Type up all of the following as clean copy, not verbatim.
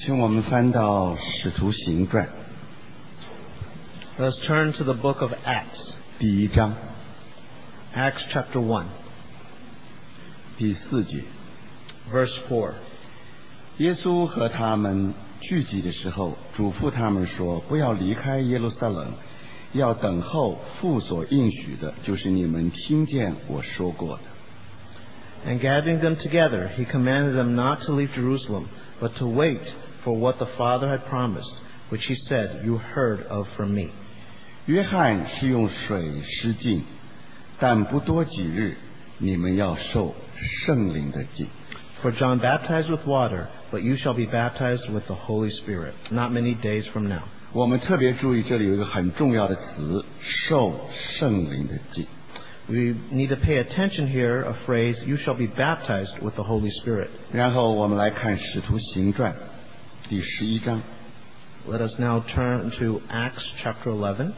请我们翻到《使徒行传》 Let's turn to the book of Acts. 第1章 Acts chapter 1, 第4节。 verse 4. 耶稣和他们聚集的时候，嘱咐他们说：不要离开耶路撒冷，要等候父所应许的，就是你们听见我说过的。 And gathering them together, he commanded them not to leave Jerusalem, but to wait for what the Father had promised, which he said, You heard of from me. 约翰是用水施浸，但不多几日，你们要受圣灵的浸。 For John baptized with water, but you shall be baptized with the Holy Spirit, not many days from now. 我们特别注意，这里有一个很重要的词：受圣灵的浸。 We need to pay attention here, a phrase, You shall be baptized with the Holy Spirit. 然后我们来看《使徒行传》第11章 Let us now turn to Acts chapter 11,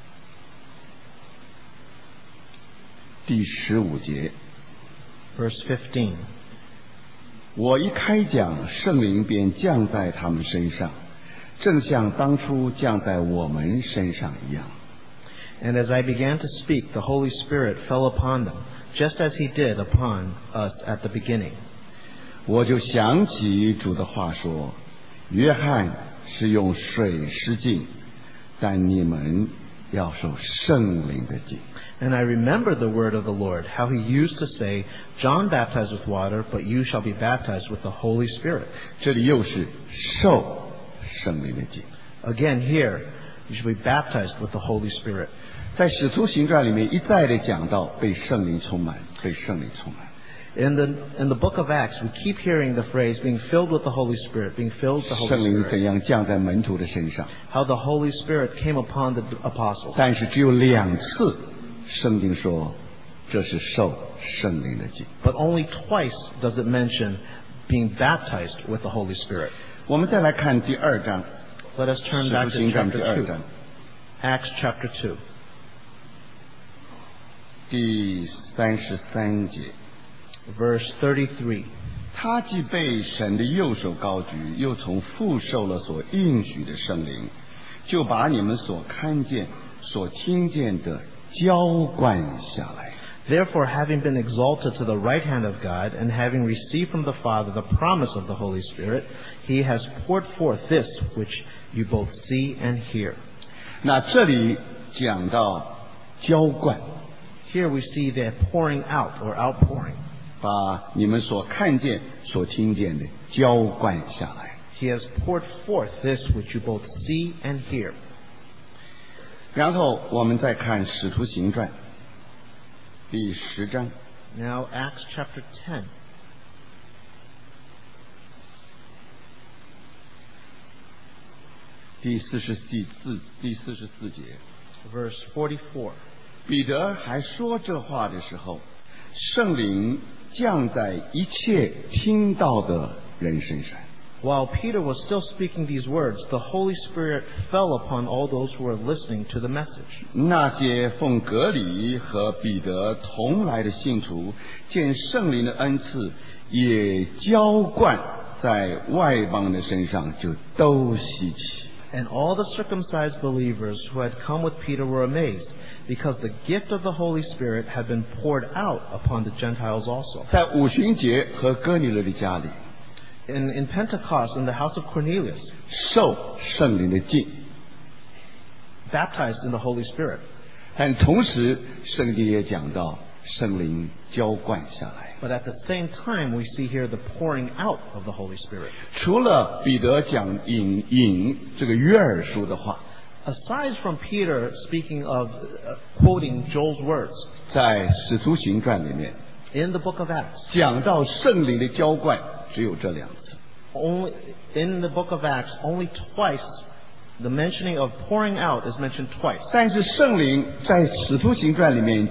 第15节。 verse 15. 我一开讲，圣灵便降在他们身上，正像当初降在我们身上一样。 And as I began to speak, the Holy Spirit fell upon them, just as he did upon us at the beginning. 我就想起主的话说：约翰是用水施浸，但你们要受圣灵的浸。 And I remembered the word of the Lord, how he used to say, John baptized with water, but you shall be baptized with the Holy Spirit. 这里又是受圣灵的浸。 Again here, you shall be baptized with the Holy Spirit. 在使徒行传里面一再的讲到被圣灵充满，被圣灵充满。 In the book of Acts, we keep hearing the phrase, being filled with the Holy Spirit, being filled with the Holy 圣灵 Spirit. 怎样降在门徒的身上？ How the Holy Spirit came upon the apostles. 但是只有2次，圣经说这是受圣灵的浸。 But only twice does it mention being baptized with the Holy Spirit. 我们再来看第2章， Let us turn 使 back 徒 to 行传第 chapter 2 2. 章 Acts chapter 2, 第33节。 verse 33. 他既被神的右手高举，又从父受了所应许的圣灵，就把你们所看见、所听见的浇灌下来。 Therefore, having been exalted to the right hand of God, and having received from the Father the promise of the Holy Spirit, he has poured forth this which you both see and hear. 那这里讲到浇灌， Here we see the pouring out or outpouring. 把你们所看见、所听见的浇灌下来。 He has poured forth this which you both see and hear. 然后我们再看《使徒行传》第10章 Now, Acts chapter 10, 第44节。 verse 44. 彼得还说这话的时候，圣灵降在一切听到的人身上。 While Peter was still speaking these words, the Holy Spirit fell upon all those who were listening to the message. 那些奉革礼和彼得同来的信徒，见圣灵的恩赐也浇灌在外邦的身上，就都稀奇。 And all the circumcised believers who had come with Peter were amazed, because the gift of the Holy Spirit had been poured out upon the Gentiles also. 在五旬节和哥尼流的家里， In Pentecost, in the house of Cornelius, 受圣灵的浸， baptized in the Holy Spirit. 但同时圣经也讲到圣灵浇灌下来。 But at the same time, we see here the pouring out of the Holy Spirit. 除了彼得讲引这个约珥书的话， Aside from Peter speaking of quoting Joel's words, 在使徒行传里面 in the book of Acts, 讲到圣灵的浇灌，只有这2次。 only in the book of Acts, only twice the mentioning of pouring out is mentioned twice. 但是圣灵在使徒行传里面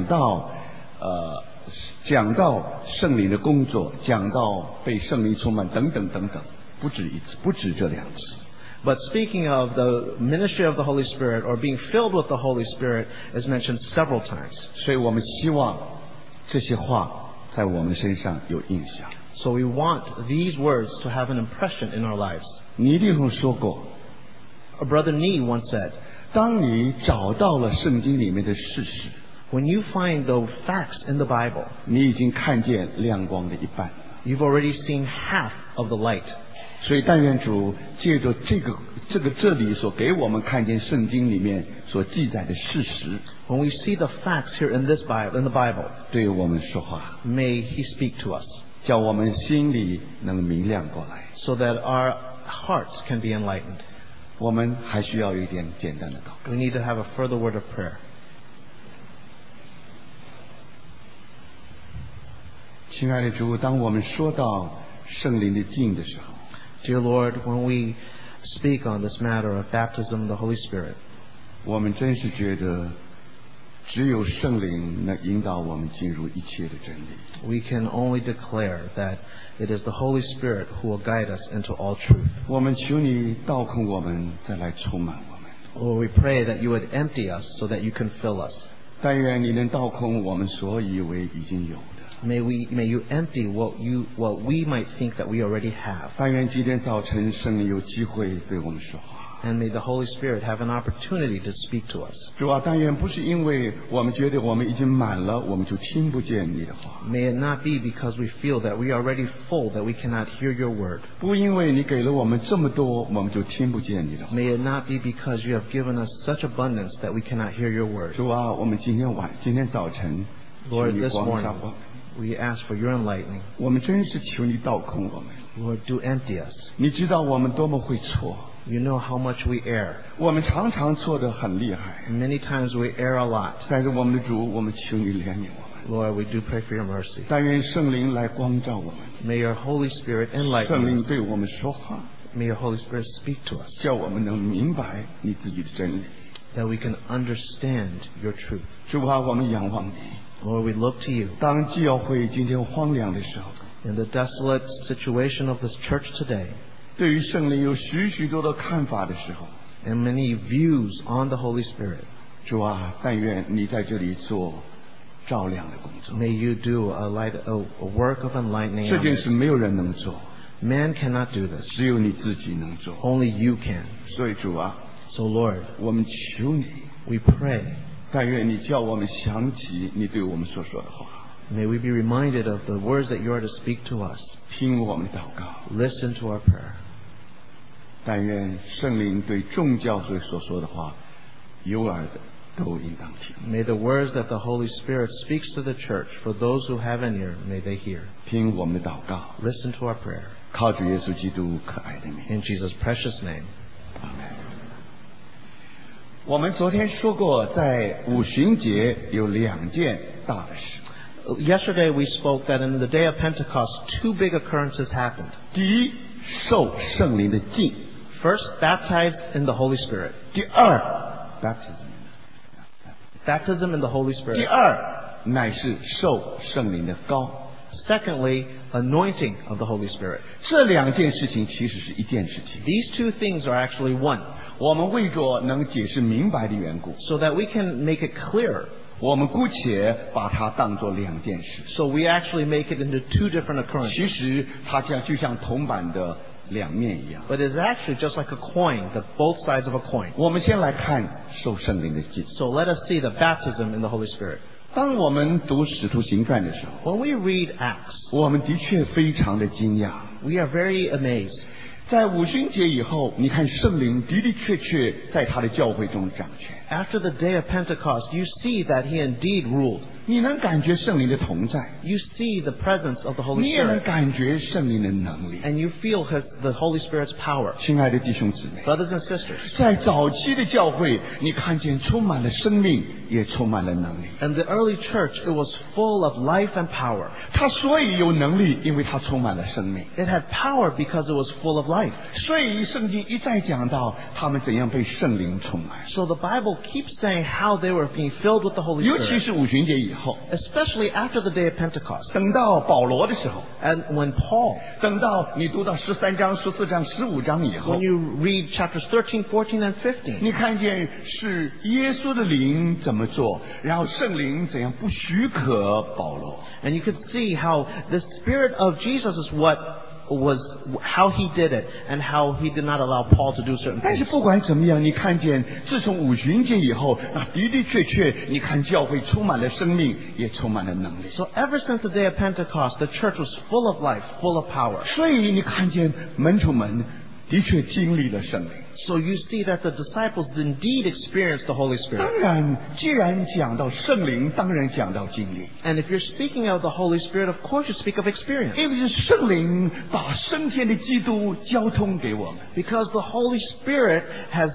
讲到圣灵的工作，讲到被圣灵充满等等等等，不止一次，不止这2次。 But speaking of the ministry of the Holy Spirit or being filled with the Holy Spirit is mentioned several times. 所以我们希望这些话在我们身上有印象。 So we want these words to have an impression in our lives. 倪弟兄说过， Our brother Nee once said, 当你找到了圣经里面的事实， when you find the facts in the Bible, 你已经看见亮光的一半。 you've already seen half of the light. 所以但愿主借着这里所给我们看见圣经里面所记载的事实， When we see the facts here in the Bible, 对我们说话， may He speak to us 叫我们心里能明亮过来。 so that our hearts can be enlightened. 我们还需要一点简单的祷告。 We need to have a further word of prayer. 亲爱的主，当我们说到圣灵的浸的时候， Dear Lord, when we speak on this matter of baptism of the Holy Spirit, 我们真是觉得只有圣灵能引导我们进入一切的真理。 we can only declare that it is the Holy Spirit who will guide us into all truth. 我们求你倒空我们，再来充满我们。 Lord, we pray that you would empty us so that you can fill us. 但愿你能倒空我们所以为已经有的。 May you empty what we might think that we already have. 但愿今天早晨圣灵有机会对我们说话。 And may the Holy Spirit have an opportunity to speak to us. 主啊，但愿不是因为我们觉得我们已经满了，我们就听不见你的话； May it not be because we feel that we are already full that we cannot hear your word. 不因为你给了我们这么多，我们就听不见你的话。 May it not be because you have given us such abundance that we cannot hear your word. 主啊，我们今天早晨， Lord, 求你 this 光照 morning 我们， we ask for your enlightening. 我们真是求你倒空我们。 Lord, do empty us. 你知道我们多么会错， You know how much we err. 我们常常错得很厉害。 Many times we err a lot. 但是我们的主，我们求你怜悯我们。 Lord, we do pray for your mercy. 但愿圣灵来光照我们， May your Holy Spirit 圣 enlighten 灵 us. 对我们说话， May your Holy Spirit speak to us 叫我们能明白你自己的真理。 that we can understand your truth. 主啊，我们仰望你。 Lord, we look to you. 当教会今天荒凉的时候， In the desolate situation of this church today, 对于圣灵有许多的看法的时候， and many views on the Holy Spirit, 主啊，但愿你在这里做照亮的工作。 may you do a work of enlightening. 这 on 件 this. 事没有人能做， Man cannot do this. 只有你自己能做。 Only you can. 所以主啊， So Lord, 我们求你， we pray, 但愿你叫我们想起你对我们所说的话， may we be reminded of the words that you are to speak to us. 听我们的祷告。 Listen to our prayer. 但愿圣灵对众教会所说的话，有耳的都应当听。 May the words that the Holy Spirit speaks to the church, for those who have an ear, may they hear. 听我们的祷告， Listen to our prayer. 靠主耶稣基督可爱的名。 In Jesus' precious name. 阿门。我们昨天说过，在五旬节有两件大的事。 Yesterday we spoke that in the day of Pentecost, two big occurrences happened. 第一，受圣灵的浸； First, baptized in the Holy Spirit. 第二 Baptism in the Holy 第 Spirit. 二乃是受圣灵的膏。 Secondly, anointing of the Holy Spirit. 这两件事情其实是一件事情。 These two things are actually one, 我们为着能解释明白的缘故， so that we can make it clearer. 我们姑且把它当作两件事。 So we actually make it into two different occurrences. 其实它就像铜板的两面一样。 But it's actually just like a coin, the both sides of a coin. 我们先来看受圣灵的浸。 So let us see the baptism in the Holy Spirit. 当我们读使徒行传的时候， When we read Acts, 我们的确非常的惊讶。 we are very amazed. 在五旬节以后，你看圣灵的的确确在他的教会中掌权， After the day of Pentecost, you see that he indeed ruled. 你能感觉圣灵的同在， You see the presence of the Holy 你也能 Spirit, 感觉圣灵的能力。 and you feel the Holy Spirit's power. 亲爱的弟兄姊妹， Brothers and sisters, 在早期的教会，你看见充满了生命，也充满了能力。 in the early church, it was full of life and power. 他所以有能力，因为他充满了生命。 It had power because it was full of life. 所以圣经一再讲到他们怎样被圣灵充满， So the Bible keeps saying how they were being filled with the Holy 尤其 Spirit, 是五旬节以以后， especially after the day of Pentecost. 等到保罗的时候， And when Paul, 等到你读到13章、14章、15章以后 when，you read chapters 13, 14, and 15, 你看见是耶稣的灵怎么做，然后圣灵怎样不许可保罗。 and you could see how the Spirit of Jesus is how he did it, and how he did not allow Paul to do certain 但是 things. 不管怎么样，你看见自从五旬节以后，那的的确确，你看教会充满了生命，也充满了能力。 So ever since the day of Pentecost, the church was full of life, full of power. 所以你看见门徒们的确经历了圣灵。 So you see that the disciples indeed experienced the Holy 当 Spirit. 然，既然讲到圣灵，当然讲到经历， And if you're speaking of the Holy Spirit, of course you speak of experience. 因为是圣灵把升天的基督交通给我们。 Because the Holy Spirit has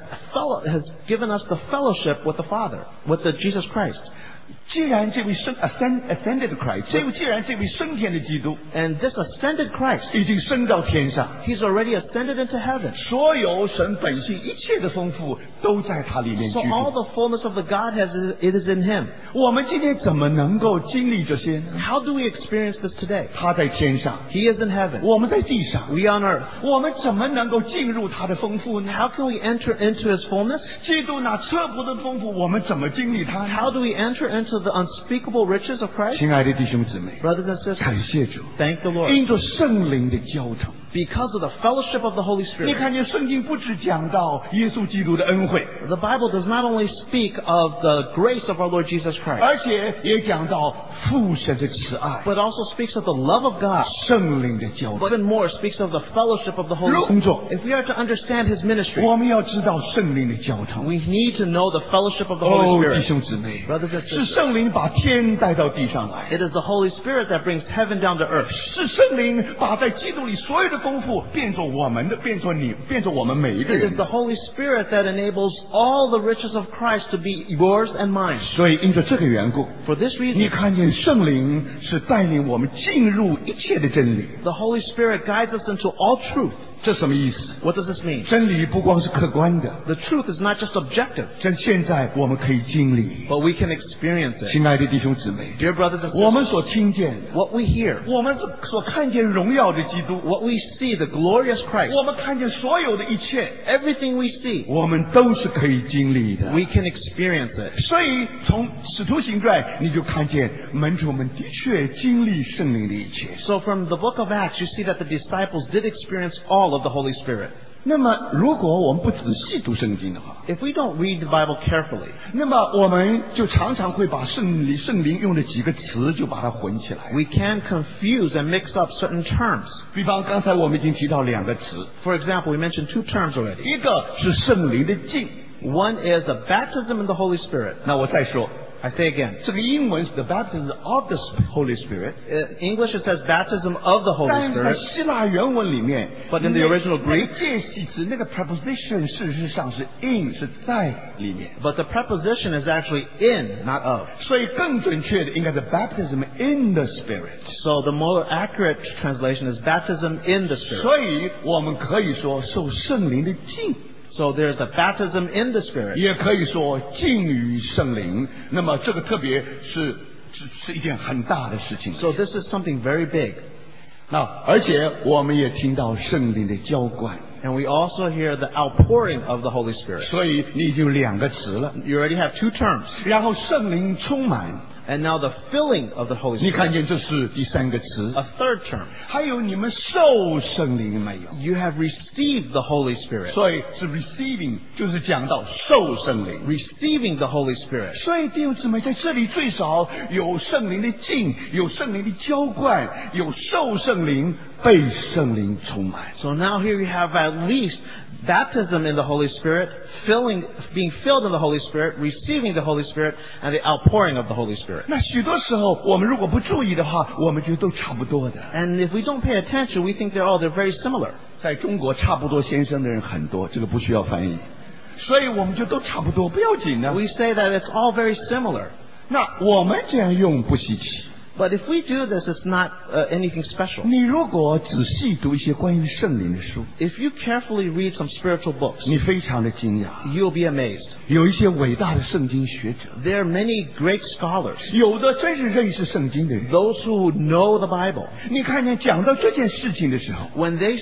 given us the fellowship with the Father, with the Jesus Christ. 既然这位ascended Christ， 既然这位升天的基督 And this ascended Christ, 已经升到天上， He's already ascended into heaven. 所有神本性一切的丰富都在他里面居 So all 住。 the fullness of the Godhead, it is in Him. 我们今天怎么能够经历这些呢？ How do we experience this today? 他在天上， He is in heaven. 我们在地上， We on earth. 我们怎么能够进入他的丰富呢？ How can we enter into His fullness? 基督那测不的丰富，我们怎么经历它呢？ How do we enter into the unspeakable riches of Christ? 亲爱的弟兄姊妹， Brothers and sisters, 感谢主， thank the Lord. 因着圣灵的交通， Because of the fellowship of the Holy 你 Spirit. 看见圣经不只讲到耶稣基督的恩惠， The Bible does not only speak of the grace of our Lord Jesus Christ, 而且也讲到父神的慈爱， but also speaks of the love of God. 圣灵的交通。 But even more, speaks of the fellowship of the Holy 工 Spirit. 作， If we are to understand His ministry, 我们要知道圣灵的交通。 we need to know the fellowship of the Holy 哦，弟 Spirit. 兄姊妹， Brothers and 是 sisters, 圣灵把天带到地上来， it is the Holy Spirit that brings heaven down to earth. 是圣灵把在基督里所有的功夫变作我们的，变作你，变作我们每一个 It 人 is the Holy Spirit that enables all the riches of Christ to be yours and mine. 所以因着这个缘故， For this 你 reason, 看见圣灵是带领我们进入一切的真理， the Holy Spirit guides us into all truth. 这什么意思？ What does this mean? 真理不光是客观的， The truth is not just objective, 现在我们可以经历。 but we can experience it. 亲爱的弟兄姊妹， Dear brothers and 我 sisters, 们所听见的， what we hear, 我们所看见荣耀的基督， what we see, the glorious Christ, 我们看见所有的一切， everything we see, 我们都是可以经历的。 we can experience it. 所以从使徒行传，你就看见门徒们的确经历圣灵的一切。 So from the book of Acts, you see that the disciples did experience all of the Holy Spirit. 那么，如果我们不仔细读圣经的话， If we don't read the Bible carefully, 那么我们就常常会把圣灵用的几个词就把它混起来。 we can confuse and mix up certain terms. 比方刚才我们已经提到两个词， For example, we mentioned two terms already. 一个是圣灵的浸， One is the baptism in the Holy Spirit. 那我再说， I say again. 这个英文是 the baptism of the Holy Spirit， In English it says baptism of the Holy 但是在 Spirit. 希腊原文里面 But in the original 那 Greek- 个介系词那个 preposition 事实上是 in 是在里面， But the preposition is actually in, not of. 所以更准确的应该是 baptism in the Spirit。 So the more accurate translation is baptism in the Spirit. 所以我们可以说受圣灵的浸， So there's the baptism in the Spirit. 也可以说浸于圣灵。那么这个特别是一件很大的事情。 So this is something very big. 那而且我们也听到圣灵的浇灌， And we also hear the outpouring of the Holy Spirit. 所以你已经有两个词了。 You already have two terms. 然后圣灵充满， And now the filling of the Holy 你 Spirit. 看见这是第三个词。 A third term. 还有你们受圣灵没有？ You have received the Holy Spirit. 所以是 receiving，就是讲到受圣灵。 Receiving the Holy Spirit. 所以弟兄姊妹，在这里最少有圣灵的浸，有圣灵的浇灌，有受圣灵、被圣灵充满。 So now here you have at least baptism in the Holy Spirit, being filled in the Holy Spirit, receiving the Holy Spirit, and the outpouring of the Holy Spirit. 那许多时候，我们如果不注意的话，我们觉得都差不多的。 And if we don't pay attention, we think they're very similar. 在中国，差不多先生的人很多，这个不需要翻译，所以我们就都差不多，不要紧的。 We say that it's all very similar. 那我们这样用不稀奇。 But if we do this, it's not anything special. 你如果仔细读一些关于圣灵的书， If you carefully read some spiritual books, 你非常的惊讶。 you'll be amazed. 有一些伟大的圣经学者， There are many great scholars, 有的真是认识圣经的人。 those who know the Bible. 你看见讲到这件事情的时候， When they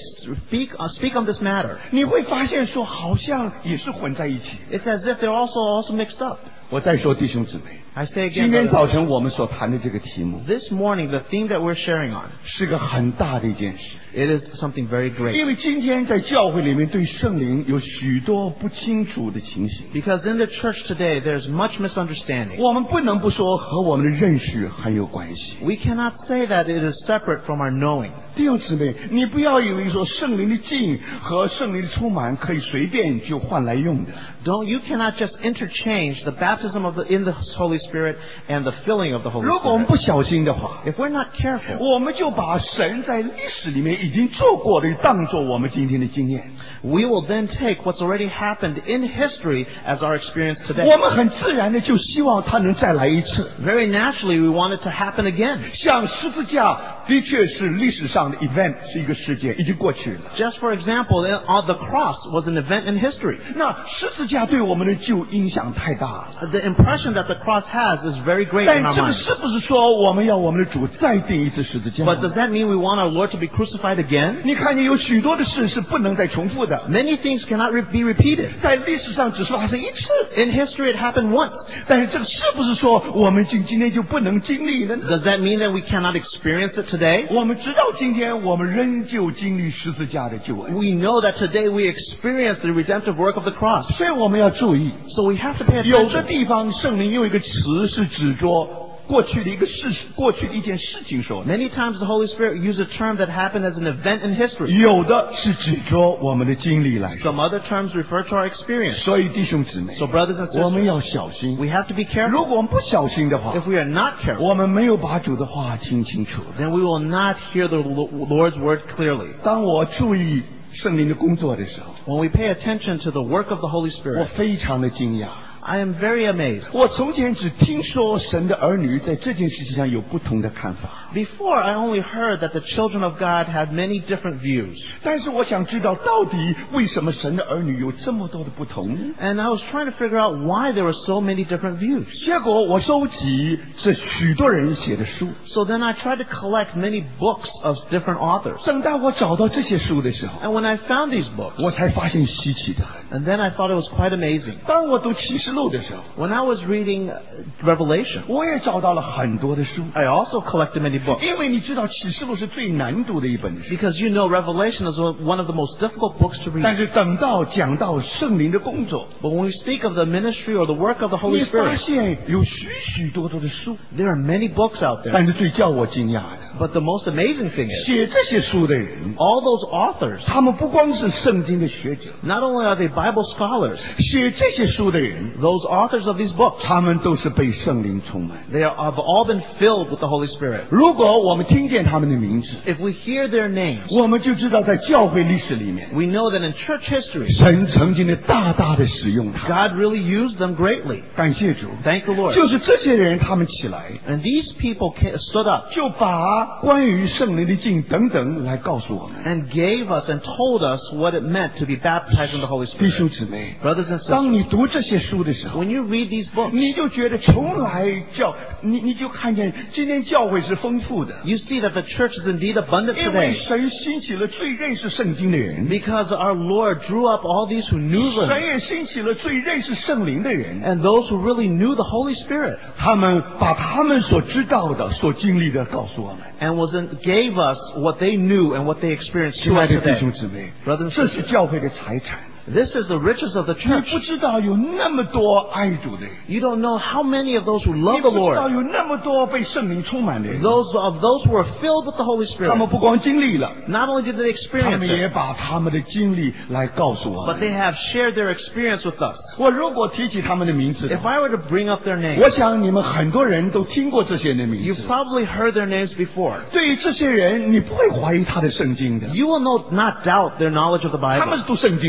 speak on this matter, 你会发现说好像也是混在一起。 it's as if they're also mixed up. 我再说弟兄姊妹， I say 今 again, 天 brothers, 早晨我们所谈的这个题目 this morning, the theme that we're sharing on, 是个很大的一件事， it is something very great. 因为今天在教会里面对圣灵有许多不清楚的情形， Because in the church today, there's much misunderstanding. 我们不能不说和我们的认识很有关系。 We cannot say that it is separate from our knowing. 弟兄姊妹，你不要以为说圣灵的浸和圣灵的充满可以随便就换来用的。 You cannot just interchange the baptism in the Holy Spirit and the filling of the Holy 如果我们 Spirit. 不小心的话， If we're not careful, 我们就把神在历史里面已经做过的当做我们今天的经验。 we will then take what's already happened in history as our experience today. 我们很自然的就希望它能再来一次。 Very naturally, we want it to happen again. 像十字架的确是历史上的 event， 是一个事件，已经过去了。 Just for example, the cross was an event in history. 那十字架对我们的就影响太大了。 The impression that the cross has is very great 但 in our 这个 minds. 是不是说我们要我们的主再定一次十字架？ But does that mean we want our Lord to be crucified again? 你看见有许多的事是不能再重复的， Many things cannot be repeated. 在历史上只是发生一次。 In history, it happened once. 但是这个是不是说我们今天就不能经历呢？ Does that mean that we cannot experience it today? 我们直到今天，我们仍旧经历十字架的救恩。 We know that today we experience the redemptive work of the cross. 所以我们要注意， So we have to pay 有的 attention. 地方圣灵用一个词是指着过去的一个事实，过去的一件事情说的； Many times the Holy Spirit uses a term that happened as an event in history. 有的是指着我们的经历来说。 Some other terms refer to our experience. 所以弟兄姊妹， So brothers and 我们 sisters, 要小心。 we have to be 如 careful. 果我们不小心的话， If we are not careful, 我们没有把主的话听清楚。 then we will not hear the Lord's word clearly. 当我注意圣灵的工作的时候， When we pay attention to the work of the Holy 我 Spirit, 非常的惊讶。 I am very amazed. 我从前只听说神的儿女在这件事情上有不同的看法， Before, I only heard that the children of God had many different views. 但是我想知道到底为什么神的儿女有这么多的不同。 And I was trying to figure out why there were so many different views. 结果我收集这许多人写的书， So then I tried to collect many books of different authors. 等到我找到这些书的时候， And when I found these books, 我才发现稀奇的很。 and then I thought it was quite amazing. 当我读启示录的时候， When I was reading Revelation, 我也找到了很多的书， I also collected many books. 因为你知道启示录是最难读的一本书。 Because you know Revelation is one of the most difficult books to 但 read. 是等到讲到圣灵的工作， But when we speak of the ministry or the work of the 你 Holy 发 Spirit, 现有许多的书， there are many books out there. 但是最叫我惊讶的， But the most amazing thing is, 写这些书的人， all those authors, 他们不光是圣经的学者， not only are they Bible scholars, 写这些书的人， those authors of these books, 他们都是被圣灵充满。 they have all been filled with the Holy Spirit. 如果我们听见他们的名字， If we hear their names, 我们就知道在教会历史里面， we know that in church history, 神曾经的大大的使用他。 God really used them greatly. 感谢主， Thank the Lord. 就是这些人他们起来， And these people stood up 就把关于圣灵的浸等等来告诉我们。 and gave us and told us what it meant to be baptized in the Holy 弟兄 Spirit. 姊妹， Brothers and sisters, 当你读这些书的时候， when you read these books, 你就觉得从来你就看见今天教会是丰富的， you see that the church is indeed abundant 因为 today 神兴起了最认识圣经的人， because our Lord drew up all these who knew 神 them 也兴起了最认识圣灵的人， and those who really knew the Holy Spirit 他们把他们所知道的、所经历的告诉我们。 and gave us what they knew and what they experienced 亲 to 爱 us 的弟兄 today. 姊妹， Brothers and 这是 sisters, 教会的财产。 this is the riches of the 你 church. 不知道有那么多爱主的人， You don't know how many of those who 你 love the 不知道 Lord, 有那么多被圣灵充满的人， those who are filled with the Holy 他们 Spirit, 不光经历了， not only did they 他 experience 们也 it, 把他们的经历来告诉我 but 们。 they have shared their experience with us. 我如果提起他们的名字的 If 话， I were to bring up their names, 我想你们很多人都听过这些人的名 you've 字。 probably heard their names before. 对于这些人，你不会怀疑他的圣经的， You will not doubt their knowledge of the 他们 Bible. 是读圣经的 They 人，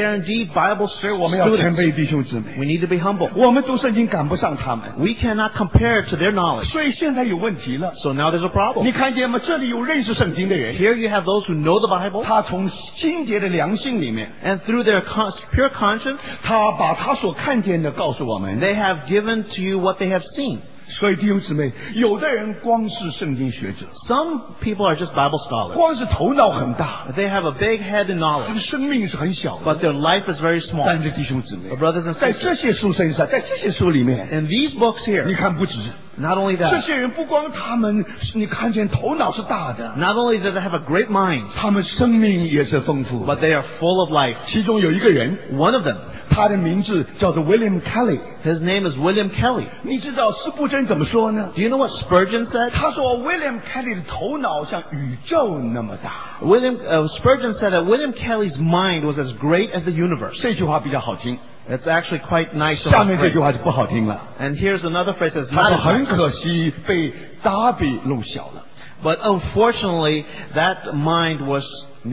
They are indeed Bible 所以我们要谦 students. 卑弟兄姊妹。 We need to be humble. 我们读圣经赶不上他们， We cannot compare to their knowledge. 所以现在有问题了。 So now there's a problem. 你看见吗？这里有认识圣经的人， Here you have those who know the Bible, 他从清洁的良心里面， and through their pure conscience, 他把他所看见的告诉我们。 they have given to you what they have seen. 所以弟兄姊妹，有的人光是圣经学者， Some people are just Bible scholars. 光是头脑很大， They have a big head in 他的 knowledge, 生命是很小的。 but their life is very small. 但是弟兄姊妹 But，brothers and 在 sisters, 这些书身上，在这些书里面， in these books 你 here, 看不止 not only 这 that, 些人，不光他们，你看见头脑是大的， not only do they have a great mind, 他们生命也是丰富。 but they are full of life. 其中有一个人， One of them, 他的名字叫做 William Kelly。 his name is William Kelly. 你知道司布真怎么说呢？ Do you know what Spurgeon said? 他说 William Kelly 的头脑像宇宙那么大。 Spurgeon said that William Kelly's mind was as great as the universe. 这句话比较好听， It's actually quite nice. 下面这句话就不好听了。 And here's another phrase that's 他 not 说 as 很 nice. 可惜被达比弄小了 But unfortunately, that mind was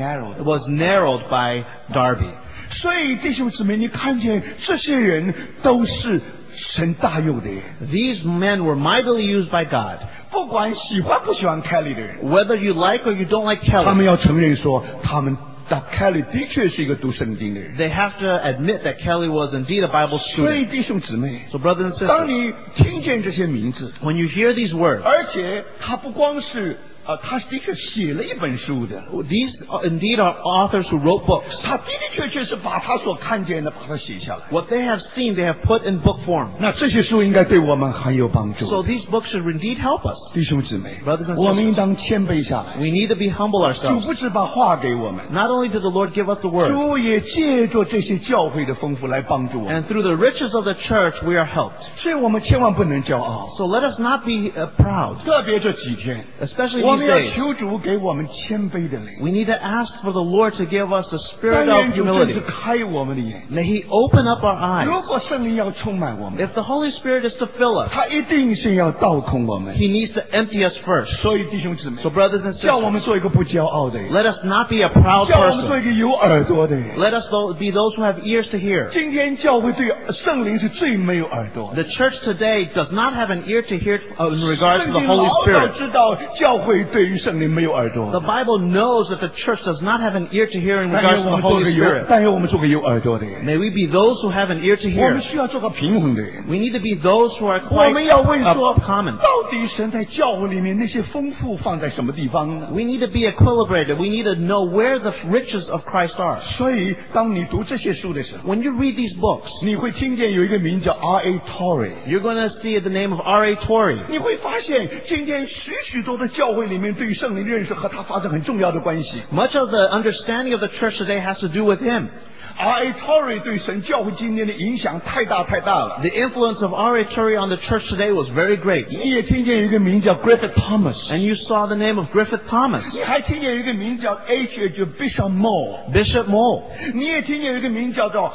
narrowed by Darby. 所以弟兄姊妹，你看见这些人都是神大用的人， These men were mightily used by God. 不管喜欢不喜欢 Kelly 的人， Whether you like or you don't like 他 Kelly, 们要承认说，Kelly 的确是一个读圣经的人。 they have to admit that Kelly was indeed a Bible 所以 student. 弟兄姊妹， So brothers and 当 sisters, 你听见这些名字， when you hear these words, 而且他不光是他的确写了一本书的， these indeed are authors who wrote books. 他的的确确是把他所看见的把它写下来。 What they have seen, they have put in book form. 那这些书应该对我们很有帮助。 So these books should indeed help us. 弟兄姊妹 Brothers and sisters， 我们应当谦卑下来。 We need to be humble 主 ourselves. 不只把话给我们， Not only did the Lord give us the word, 主也借着这些教会的丰富来帮助我们。 and through the riches of the church, we are helped. 所以我们千万不能骄傲， So let us not be proud, 特别这几天， especially 我 these 们要 days. 求主给我们谦卑的灵， We need to ask for the Lord to give us a 但 spirit 愿 of 主真 humility. 是开我们的眼。 May He open up our eyes. 如果圣灵要充满我们， If the Holy Spirit is to fill us, 他一定先要倒空我们。 He needs to empty us first. 所以弟兄姊妹， So brothers and 叫我 sisters, 们做一个不骄傲的人， let us not be a proud 叫我们做 person. 一个有耳朵的人。 Let us be those who have ears to hear. 今天教会对圣灵是最没有耳朵的。 The church today does not have an ear to hear in regards 圣 to the 经 Holy 老早 Spirit. 知道教会对于圣灵没有耳朵 The。Bible knows that the church does not have an ear to hear in 但 regards 愿 to 我 the 们做 Holy 个有， Spirit. 但愿我们做个有耳朵的人。 May we be those who have an ear to 我们 hear. 需要做个平衡的人。 We need to be those who are 我 quite 们要问说， common. 到底神在教会里面那些丰富放在什么地方呢？ We need to be equilibrated. We need to know where the riches of Christ are. 所以，当你读这些书的时候， When you read these books, 你会听见有一个名叫 R.A. Torrey。 you're going to see the name of R.A. Torrey. 你会发现，今天许多的教会里面对于圣灵认识和他发生很重要的关系。 Much of the understanding of the church today has to do with him. R.A. Torrey 对神教会今天的影响太大了。 The influence of R.A. Torrey on the church today was very great. 你也听见有一个名叫 Griffith Thomas， And you saw the name of Griffith Thomas, 你还听见有一个名叫 H. Bishop Moore， Bishop Moule. 你也听见有一个名叫做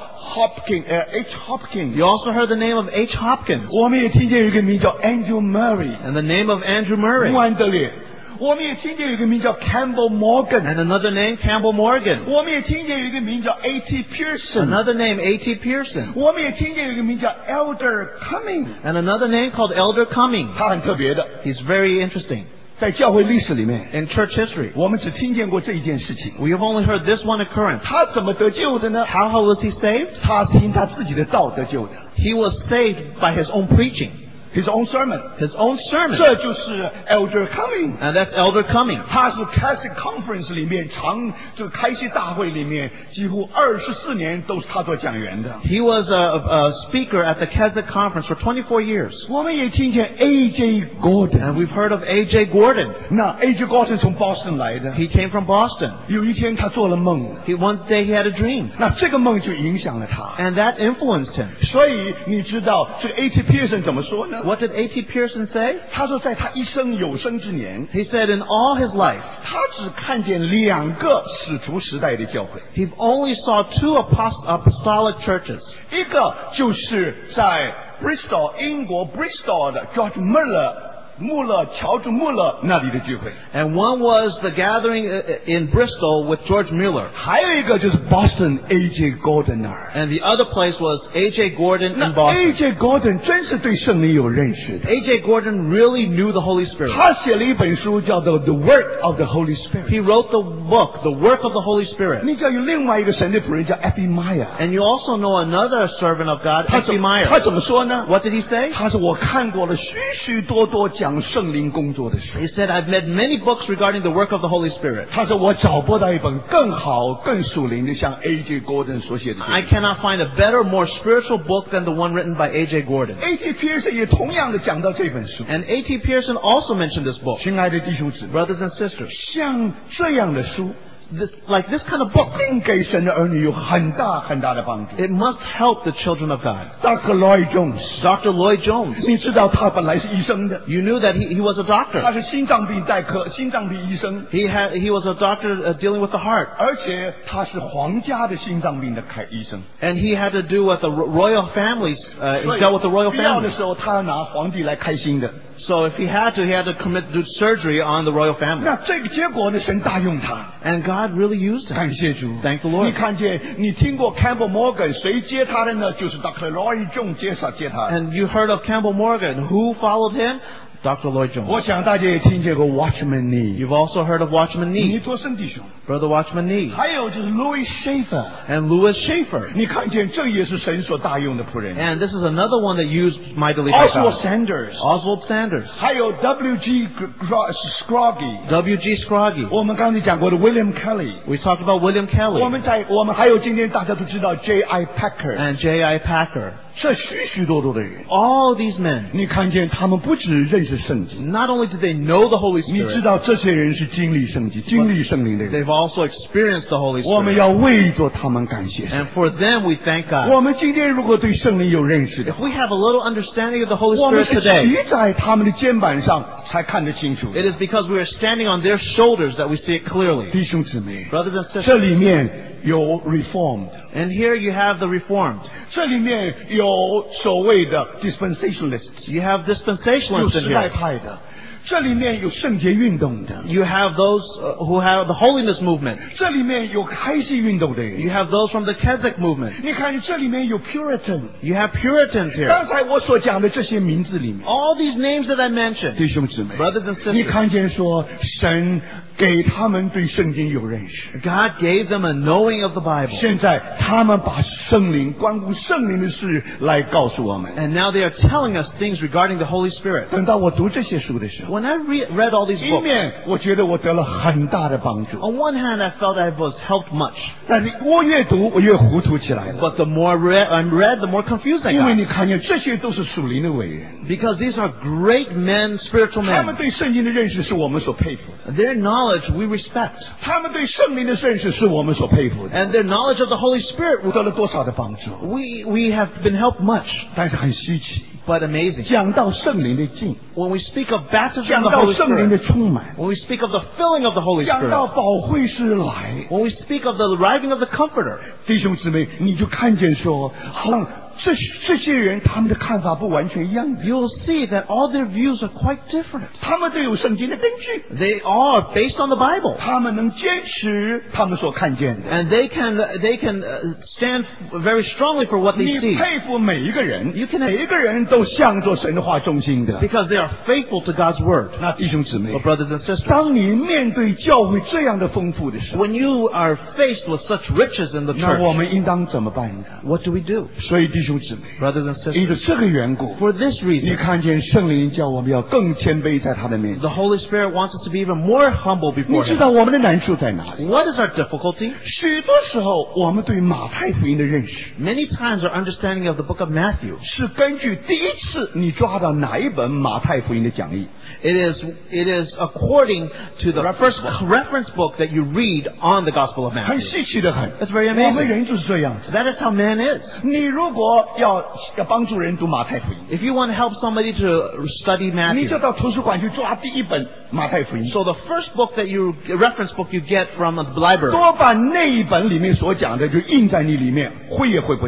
H. Hopkins， You also heard the name of H. Hopkins 我们也听见有一个名叫 Andrew Murray， and the name of Andrew Murray 穆安德烈。我们也听见有一个名叫 Campbell Morgan， and another name Campbell Morgan, 我们也听见有一个名叫 A.T. Pearson， another name A.T. Pearson, 我们也听见有一个名叫 Elder Cumming， and another name called Elder Cumming. 他很特别的， He's very interesting. 在教会历史里面， In church history, 我们只听见过这一件事情。 we have only heard this one occurrence. 他怎么得救的呢？ How was he saved? 他听他自己的道得救的 He was saved by his own preaching, ，his own sermon， his own sermon. 这就是 Elder Cumming。 And that's Elder Cumming. 他是 Catholic Conference 里面这个开西大会里面几乎24年都是他做讲员的。 He was a speaker at the Keswick Conference for 24 years. 我们也听见 A.J. Gordon， And we've heard of A.J. Gordon. 那 A.J. Gordon 从 Boston 来的。 He came from Boston. 有一天他做了梦， One day he had a dream, 那这个梦就影响了他。 and that influenced him. 所以你知道这个 A.T. Pearson 怎么说呢？ What did A.T. Pearson say? 他说在他一生有生之年， He said in all his life, 他只看见2个使徒时代的教会， he only saw 2 apostolic churches. 一个就是在 Bristol 英国 Bristol 的 George Muller 穆勒乔治穆勒那里的聚会， And one was the gathering in Bristol with George Mueller. 还有一个就是 Boston A.J. Gordon 那儿。 And the other place was A.J. Gordon 那 in Boston. A.J. Gordon 真是对圣灵有认识的。 A.J. Gordon really knew the Holy Spirit. 他写了一本书叫做《The Work of the Holy Spirit》。 He wrote the book, The Work of the Holy Spirit. 你知道有另外一个神的仆人叫 Effie Meyer， And you also know another servant of God, 他 Effie Meyer. 他怎么说呢？ What did he say? 他说我看过了许许多多讲圣灵工作的书。 He said, I've read many books regarding the work of the Holy Spirit. 他说我找不到一本更好、更属灵的，像 A.J. Gordon 所写的这 I 个。 cannot find a better, more spiritual book than the one written by A.J. Gordon. A.J. Pearson 也同样的讲到这本书。 And A.T. Pearson also mentioned this book. 亲爱的弟兄姊妹， Brothers and sisters, 像这样的书， like this kind of book, 一定给神的儿女有很大很大的帮助。 it must help the children of God. Dr. Lloyd Jones， Dr. Lloyd Jones, 你知道他本来是医生的， you knew that he was a 他 doctor. 是心脏病代科、心脏病医生， He was a doctor dealing with the heart. 而且他是皇家的心脏病的医生。 And he had to do with the royal families, 所 he 以 dealt with the royal 必要的 families. 时候，他要拿皇帝来开心的。 So if he had to do surgery on the royal family. 那这个结果呢，神大用他， And God really used him. 感谢主。 Thank the Lord. 你看见，你听过 Campbell Morgan， 谁接他的呢？就是 Dr. Lloyd Jones 接他。 And you heard of Campbell Morgan. Who followed him? Dr. Lloyd Jones. 我想大家也听见过 Watchman Nee， You've also heard of Watchman 尼 Nee, 托生弟兄， Brother Watchman Nee, 还有就是 Louis Schaefer。 and Louis Schaefer. 你看见，这也是神所大用的仆人。 And this is another one that used mightily by Oswald God. Sanders， Oswald Sanders, 还有 W.G. Scroggie， W.G. Scroggie. 我们刚才讲过的 William Kelly， We talked about William Kelly 我们还有今天大家都知道 J.I. Packer， and J.I. Packer. 这许许多多的人， All these men, 你看见他们不只认识圣经， not only did they know the Holy 你知 Spirit, 道这些人是经历圣经、经历圣灵的人， they've also experienced the Holy 我们 Spirit. 要为着他们感谢神。 And for them, we thank God. 我们今天如果对圣灵有认识的 If，we have a little understanding of the Holy 我们 Spirit 是 today, 骑在他们的肩膀上才看得清楚。 it is because we are standing on their shoulders that we see it clearly. 弟兄姊妹， Brothers and 这 sisters, 里面有 Reformed， and here you have the Reformed. 这里面有所谓的 Dispensationalists， You have 有 dispensationalists in 时代 here. 派的，这里面有圣洁运动的， You have those who have the holiness movement. 这里面有开系运动的人。 You have those from the Keswick movement. 你看这里面有 Puritan， You have Puritans here. 刚才我所讲的这些名字里面， All these names that I mentioned, 弟兄姊妹， brothers and 你 sisters, 看见说神给他们对圣经有认识， God gave them a knowing of the Bible. 现在他们把圣灵关乎圣灵的事来告诉我们。 And now they are telling us things regarding the Holy Spirit. 等到我读这些书的时候， When I read all these 一 books, 面我觉得我得了很大的帮助， on one hand, I felt I was helped much. 但是我越读我越糊涂起来了， But the more I read, the more confused I 因为 got. 你看见这些都是属灵的伟人， Because these are great men, spiritual 他们 men. 对圣经的认识是我们所佩服的， Their knowledge we respect. 他们对圣灵的认识是我们所佩服的。 And their knowledge of the Holy Spirit, 我得了多少的帮助？ we have been helped much. 但是很稀奇， But amazing. 讲到圣灵的尽， When we speak of baptism 讲 of the 到 Holy 圣灵的 Spirit, 充满， when we speak of the filling of the Holy 讲到 Spirit, 保惠师来， when we speak of the arriving of the Comforter, 弟兄姊妹，你就看见说，好像这些人他们的看法不完全一样的， you'll see that all their views are quite different. 他们都有圣经的根据， They are based on the Bible. 他们能坚持他们所看见的。 And they can stand very strongly for what they 你 see. 佩服每一个人， You can- 每一个人都向着神的话中心的。 Because they are faithful to God's Word. 那弟兄姊妹 But，brothers and sisters, 当你面对教会这样的丰富的时候， when you are faced with such riches in the 那我 church, 们应当怎么办呢？ what do we do? 所以弟兄姊妹， Brothers and 因 sisters, 着这个缘故， for this 你 reason, 看见圣灵叫我们要更谦卑在他的面前。 the Holy Spirit wants us to be even more humble 你 before 知 Him. 道我们的难处在哪里？ What is our difficulty? 许多时候，我们对马太福音的认识 Many times our understanding of the book of Matthew, 是根据第一次你抓到哪一本马太福音的讲义。 it is according to the first reference book that you read on the Gospel of 很 Matthew. 稀奇的很。 That's very 我们 amazing. 人就是这样子。 That is how man is. 你如果要帮助人读马太福音， If you want to help somebody to study 你就 Matthew, 到图书馆去抓第一本马太福音。 so the first book that reference book you get from the library, 多半那一本里面所讲的就印在你里面，挥也挥不掉的。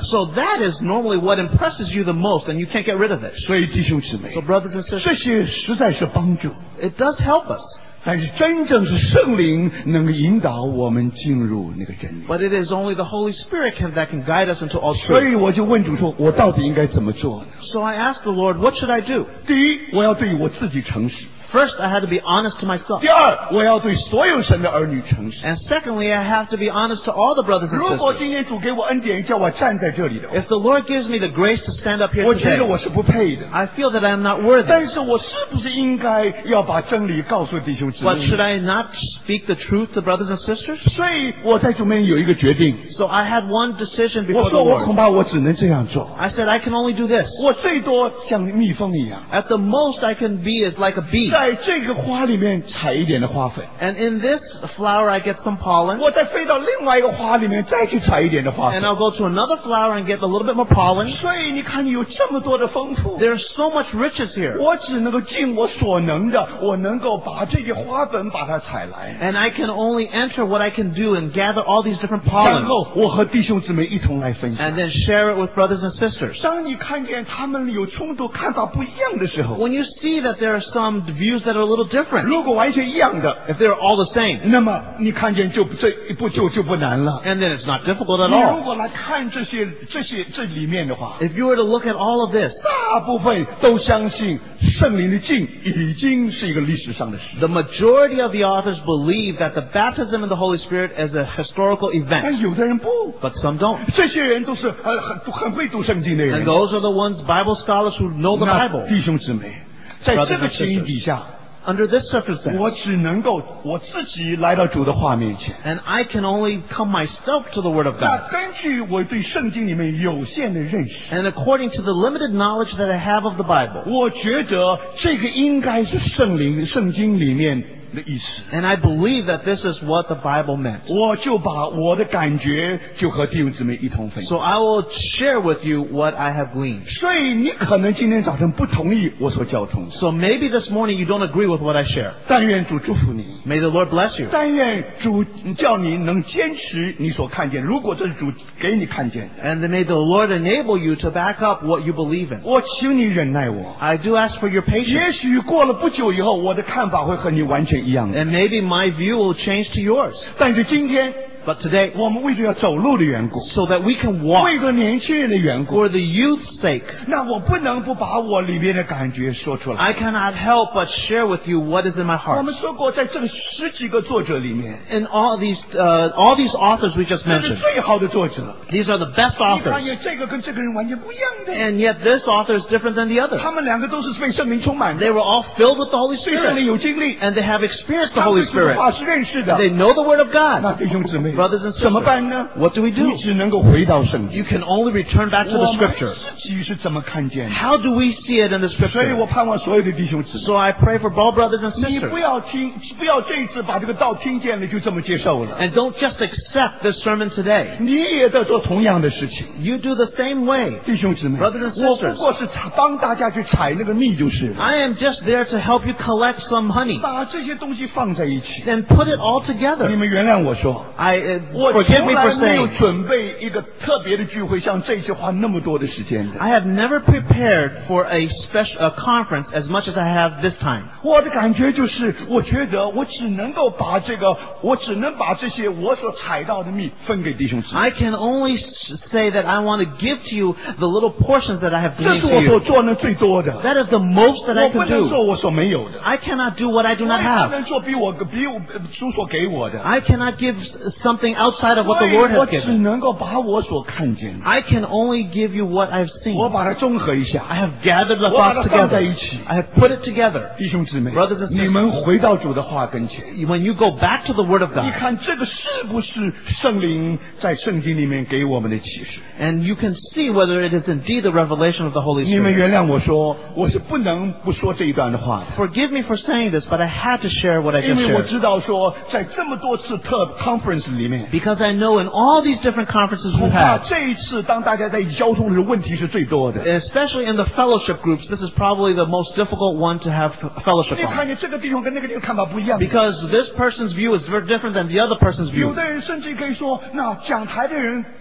So that is normally what impresses you the most, and you can't get rid of it. 所以弟兄姊妹， So brothers and 这 sisters, 些实在是帮助， it does help us. 但是真正是圣灵能够引导我们进入那个真理。 But it is only the Holy Spirit that can guide us into all 所 truth. 以我就问主说，我到底应该怎么做呢？ So I asked the Lord, what should I do? 第一，我要对我自己诚实； First, I had to be honest to myself. 第二，我要对所有神的儿女诚实。 And secondly, I have to be honest to all the brothers and 如果 sisters. 今天主给我恩典，叫我站在这里的话， If the Lord gives me the grace to stand up here 我觉 today, 得我是不配的。 I feel that I am not worthy. 但是我是不是应该要把真理告诉弟兄姊 But 妹？ should I not speak the truth to brothers and sisters? 所以我在主面有一个决定， So I had one decision 我 before the 说我恐 Lord. 怕我只能这样做， I said, I can only do this. 我最多像蜜蜂一样， At the most I can be is like a bee. 在这个花里面采一点的花粉， And in this flower I get some pollen. 我再飞到另外一个花里面再去采一点的花 And 粉。 I'll go to another flower and get a little bit more pollen. 所以你看，有这么多的丰富， There's so much riches here. 我只能够尽我所能的，我能够把这些花粉把它采来， And I can only enter what I can do and gather all these different 然 pollens. 后我和弟兄姊妹一同来分享。 And then share it with brothers and sisters. 当你看见他们有冲突、看法不一样的时候， When you see that there are some views that are a little different, 如果完全一样的， if they're all the same, 那么你看见就这一步就不难了。 and then it's not difficult at 你如 all. 果来看这里面的话， If you were to look at all of this, 大部分都相信圣灵的浸已经是一个历史上的事。 the majority of the authors believe that the baptism in the Holy Spirit is a historical 但 event, 有的人不， but some don't. 这些人都是很会读圣经的人 And。those are the ones, Bible scholars, who know the 那 Bible. 弟兄姊妹，在这个情形底下， Under this circumstance, 我只能够我自己来到主的话面前。 and I can only come myself to the Word of 那 God. 根据我对圣经里面有限的认识， And according to the limited knowledge that I have of the Bible, 我觉得这个应该是圣经里面的意思。 and I believe that this is what the Bible meant. 我就把我的感觉就和弟兄姊妹一同分享。 So I will share with you what I have gleaned. 所以你可能今天早晨不同意我所交通的， So maybe this morning you don't agree with what I share. 但愿主祝福你， May the Lord bless you. 但愿主叫你能坚持你所看见。如果这是主给你看见的， And may the Lord enable you to back up what you believe in. 我请你忍耐我。 I do ask for your patience. 也许过了不久以后，我的看法会和你完全一样的。 And maybe my view will change to yours. 但是今天 But today, 我们为着要走路的缘故， so that we can walk 为着年轻人的缘故， for the youth's sake, 那我不能不把我里面的感觉说出来。 I cannot help but share with you what is in my 我 heart. 们说过，在这个十几个作者里面， And all these authors we just 这是 mentioned, 最好的作者。 these are the best 你看 authors. 见这个跟这个人完全不一样的， And yet this author is different than the other. 他们两个都是被圣灵充满的， They were all filled with the Holy 对圣灵 Spirit. 有经历， And they have experienced the 他们 Holy 对主的 Spirit. 话是认识的。 They know the Word of 那 God. 弟兄姊妹 Brothers and 怎么 sisters, 办呢？ what do we do? 你只能够回到圣经 You。can only return back to 我 the 们 Scripture. 自己是怎么看见的？ How do we see it in the 所以我 Scripture? 盼望所有的弟兄姊妹， So I pray for all brothers and 你不 sisters. 要不要这一次把这个道听见了就这么接受了， And don't just accept this sermon today. 你也在做同样的事情。 You do the same way. 弟兄姊妹， Brothers and 我 sisters 不过是帮大家去采那个蜜就是了， I am just there to help you collect some honey 把这些东西放在一起。 and put it all 你 together. 们原谅我说， 我 Forgive 从 me 来 for 没有 saying, 准备一个特别的聚会，像这次花那么多的时间的。 I have never prepared for a conference as much as I have this time. 我的感觉就是，我觉得我只能把这些我所采到的蜜分给弟兄姊妹。 I can only say that I want to give to you the little portions that I have 这 gleaned 是 for 我所 you. 做的最多的。 That is the most that I 我不 can 能做 do. 我所没有的， I cannot do what I do 我 not 也不 have. 能做比我主所给我的。 I cannot give something outside of what 所 the 以 Lord 我 has 只 given. 能够把我所看见的， I can only give you what I've 我 seen. 把它综合一下。 I have gathered the 我把它 thoughts 放在 together. 一起。 I have put it together. 弟兄姊妹 Brothers and sisters 你们回到主的话跟前， When you go back to the Word of 你 God, 看这个是不是圣灵在圣经里面给我们的启示？ and you can see whether it is indeed the revelation of the Holy 你们 Spirit. 原谅我说，我是不能不说这一段的话的。 Forgive me for saying this, but I had to share what I 因 just 为我 shared. 知道说，在这么多次conference 里面， Because I know in all these different conferences 恐 we've 怕 had, 这一次当大家在一起交通的时候，问题是最多的。 especially in the fellowship groups, this is probably the most difficult one to have fellowship 你看 on. 见这个弟兄跟那个弟兄看法不一样。 Because this person's view is very different than the other person's 有 view. 的人甚至可以说，那讲台的人跟我的看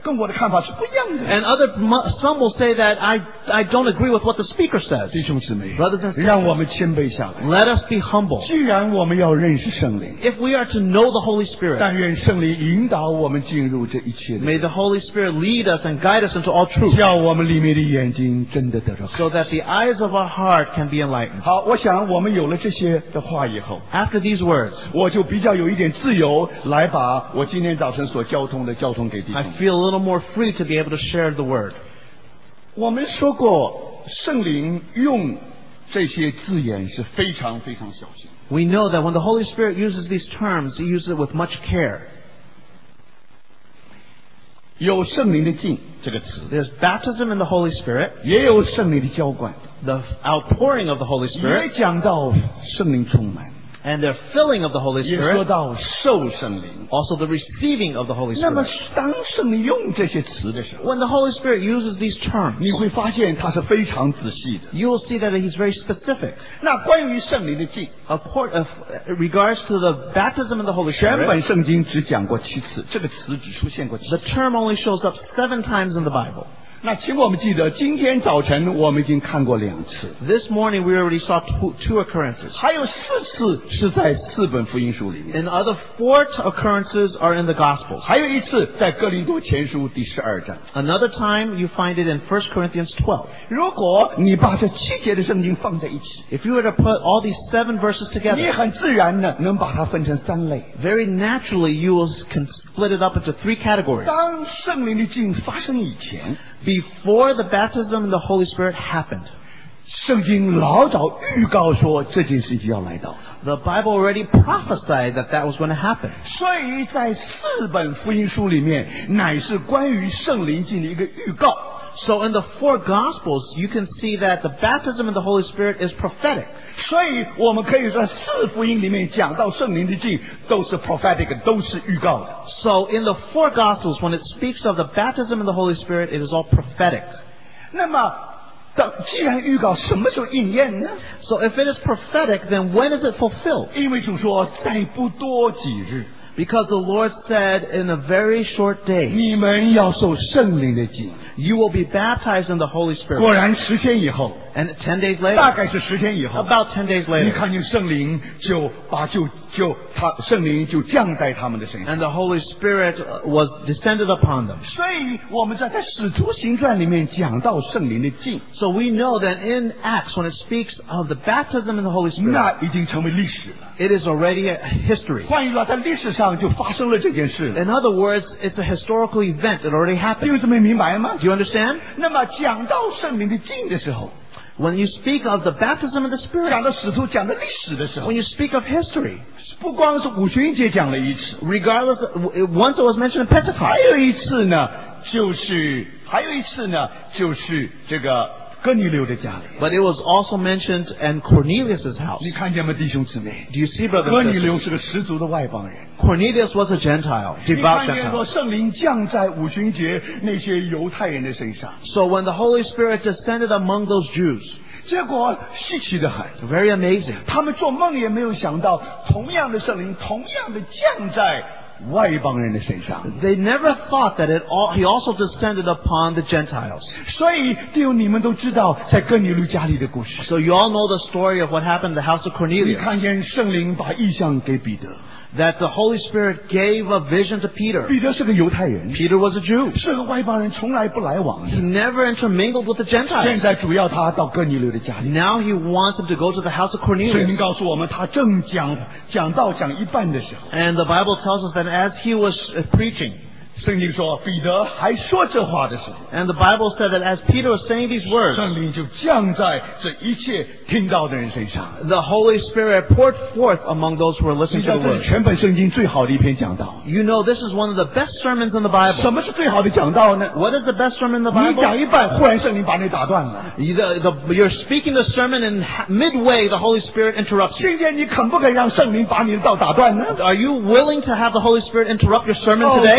看法是不一样的。 And some will say that I don't agree with what the speaker says. 弟兄姊妹， Brothers and sisters, 让我们谦卑下来。 let us be humble. 既然我们要认识圣灵， If we are to know the Holy Spirit, 但愿圣灵引导我们进入这一切的， may the Holy Spirit lead us and guide us into all truth, 叫我们里面的眼睛真的得着开。 so that the eyes of our heart can be enlightened. 好，我想我们有了这些的话以后， After these words, 我就比较有一点自由来把我今天早晨所交通给弟兄 I。feel a little more free to be able to share the word. 我们说过，圣灵用这些字眼是非常非常小心。 We know that when the Holy Spirit uses these terms, He uses it with much care. 有圣灵的浸这个词， There's baptism in the Holy Spirit, 也有圣灵的浇灌， the outpouring of the Holy 也 Spirit, 讲到圣灵充满， and the filling of the Holy 也说 Spirit, 到受圣灵。 also the receiving of the Holy 那么 Spirit. 当圣灵用这些词的时候， When the Holy Spirit uses these terms, 你会发现它是非常仔细的。 you will see that He's very specific. 那关于圣灵的浸， Regards to the baptism in the Holy 全 Spirit, 本圣经只讲过7次，这个词只出现过7 the 次。 term only shows up 7 times in the Bible. 那请我们记得，今天早晨我们已经看过2次， This morning we already saw two occurrences. 还有4次是在4本福音书里面， And the other 4 occurrences are in the Gospels. 还有一次在哥林多前书第12章。 Another time you find it in 1 Corinthians 12. 如果你把这7节的圣经放在一起， If you were to put all these 7 verses 你 together, 很自然的能把它分成3类。 very naturally you can split it up into 3 categories. 当圣灵的浸发生以前， Before the baptism in the Holy Spirit happened, 圣经老早预告说这件事情要来到。 the Bible already prophesied that that was going to happen. 所以在4本福音书里面，乃是关于圣灵浸的一个预告。 So in the 4 Gospels, you can see that the baptism in the Holy Spirit is prophetic. 所以我们可以说4福音里面讲到圣灵的浸都是 prophetic， 都是预告的。 So in the 4 Gospels, when it speaks of the baptism in the Holy Spirit, it is all prophetic. 那么，既然预告，什么时候应验呢？ So if it is prophetic, then when is it fulfilled? 因为主说，在不多几日， Because the Lord said in a very short day, 你们要受圣灵的浸。 you will be baptized in the Holy 果 Spirit. 然10天以后， And 10 days 大 later, 概是10天以后， about 10 days 你 later, 看见圣灵圣灵就降在他们的身上。 and the Holy Spirit was descended upon them. 所以我们在使徒行传里面讲到圣灵的浸， So we know that in Acts, when it speaks of the baptism in the Holy Spirit, 那已经成为历史了。 it is already a history. 换句话说，在历史上就发生了这件事了。 In other words, it's a historical event. It already 弟 happened. 兄姊妹明白吗？ Do you understand? 那么讲到圣灵的浸的时候， When you speak of the baptism of the 讲 Spirit, 到使徒讲的历史的时候 when，you speak of history, 不光是五旬节讲了一次， regardless, once it was mentioned in 还 Pentecost, 有一次呢，就是这个哥尼流的家里。 but it was also mentioned in Cornelius' house. 你看见吗，弟兄姊妹？ Do you see, brothers 哥 and 尼 sisters? 流是个十足的外邦人。 Cornelius was a Gentile, 你 devout 看见说 Gentile. 圣灵降在五旬节那些犹太人的身上， So when the Holy Spirit descended among those Jews, 结果稀奇的很， very amazing. 他们做梦也没有想到，同样的圣灵同样的降在外邦人的身上。 They never thought that he also descended upon the Gentiles. 所以，弟兄你们都知道，在哥尼流家里的故事。 So you all know the story of what happened in the house of 你 Cornelius. 看见圣灵把异象给彼得， That the Holy Spirit gave a vision to Peter. 彼得是个犹太人， Peter was a Jew. 是个外邦人，从来不来往 He 的。 never intermingled with the 现 Gentiles. 在主要他到哥尼流的家里。 Now he wants him to go to the house of 圣经 Cornelius. 告诉我们，他正讲道讲一半的时候， And the Bible tells us that as he was preaching, 圣经说彼得还说这话的时候， and the Bible said that as Peter was saying these words, 圣灵就降在这一切听到的人身上。 the Holy Spirit poured forth among those who were 你 listening 知 to 道 the 这是 word. 全本圣经最好的一篇讲道。 You know this is one of the best sermons in the 什 Bible. 么是最好的讲道呢？ What is the best sermon in the 你讲 Bible? 一半，忽然圣灵把你打断了。 You're speaking the sermon and midway the Holy Spirit interrupts you. 今天你肯不肯让圣灵把你的道打断呢？ Are you willing to have the Holy Spirit interrupt your sermon 哦，弟 today? 兄姊妹，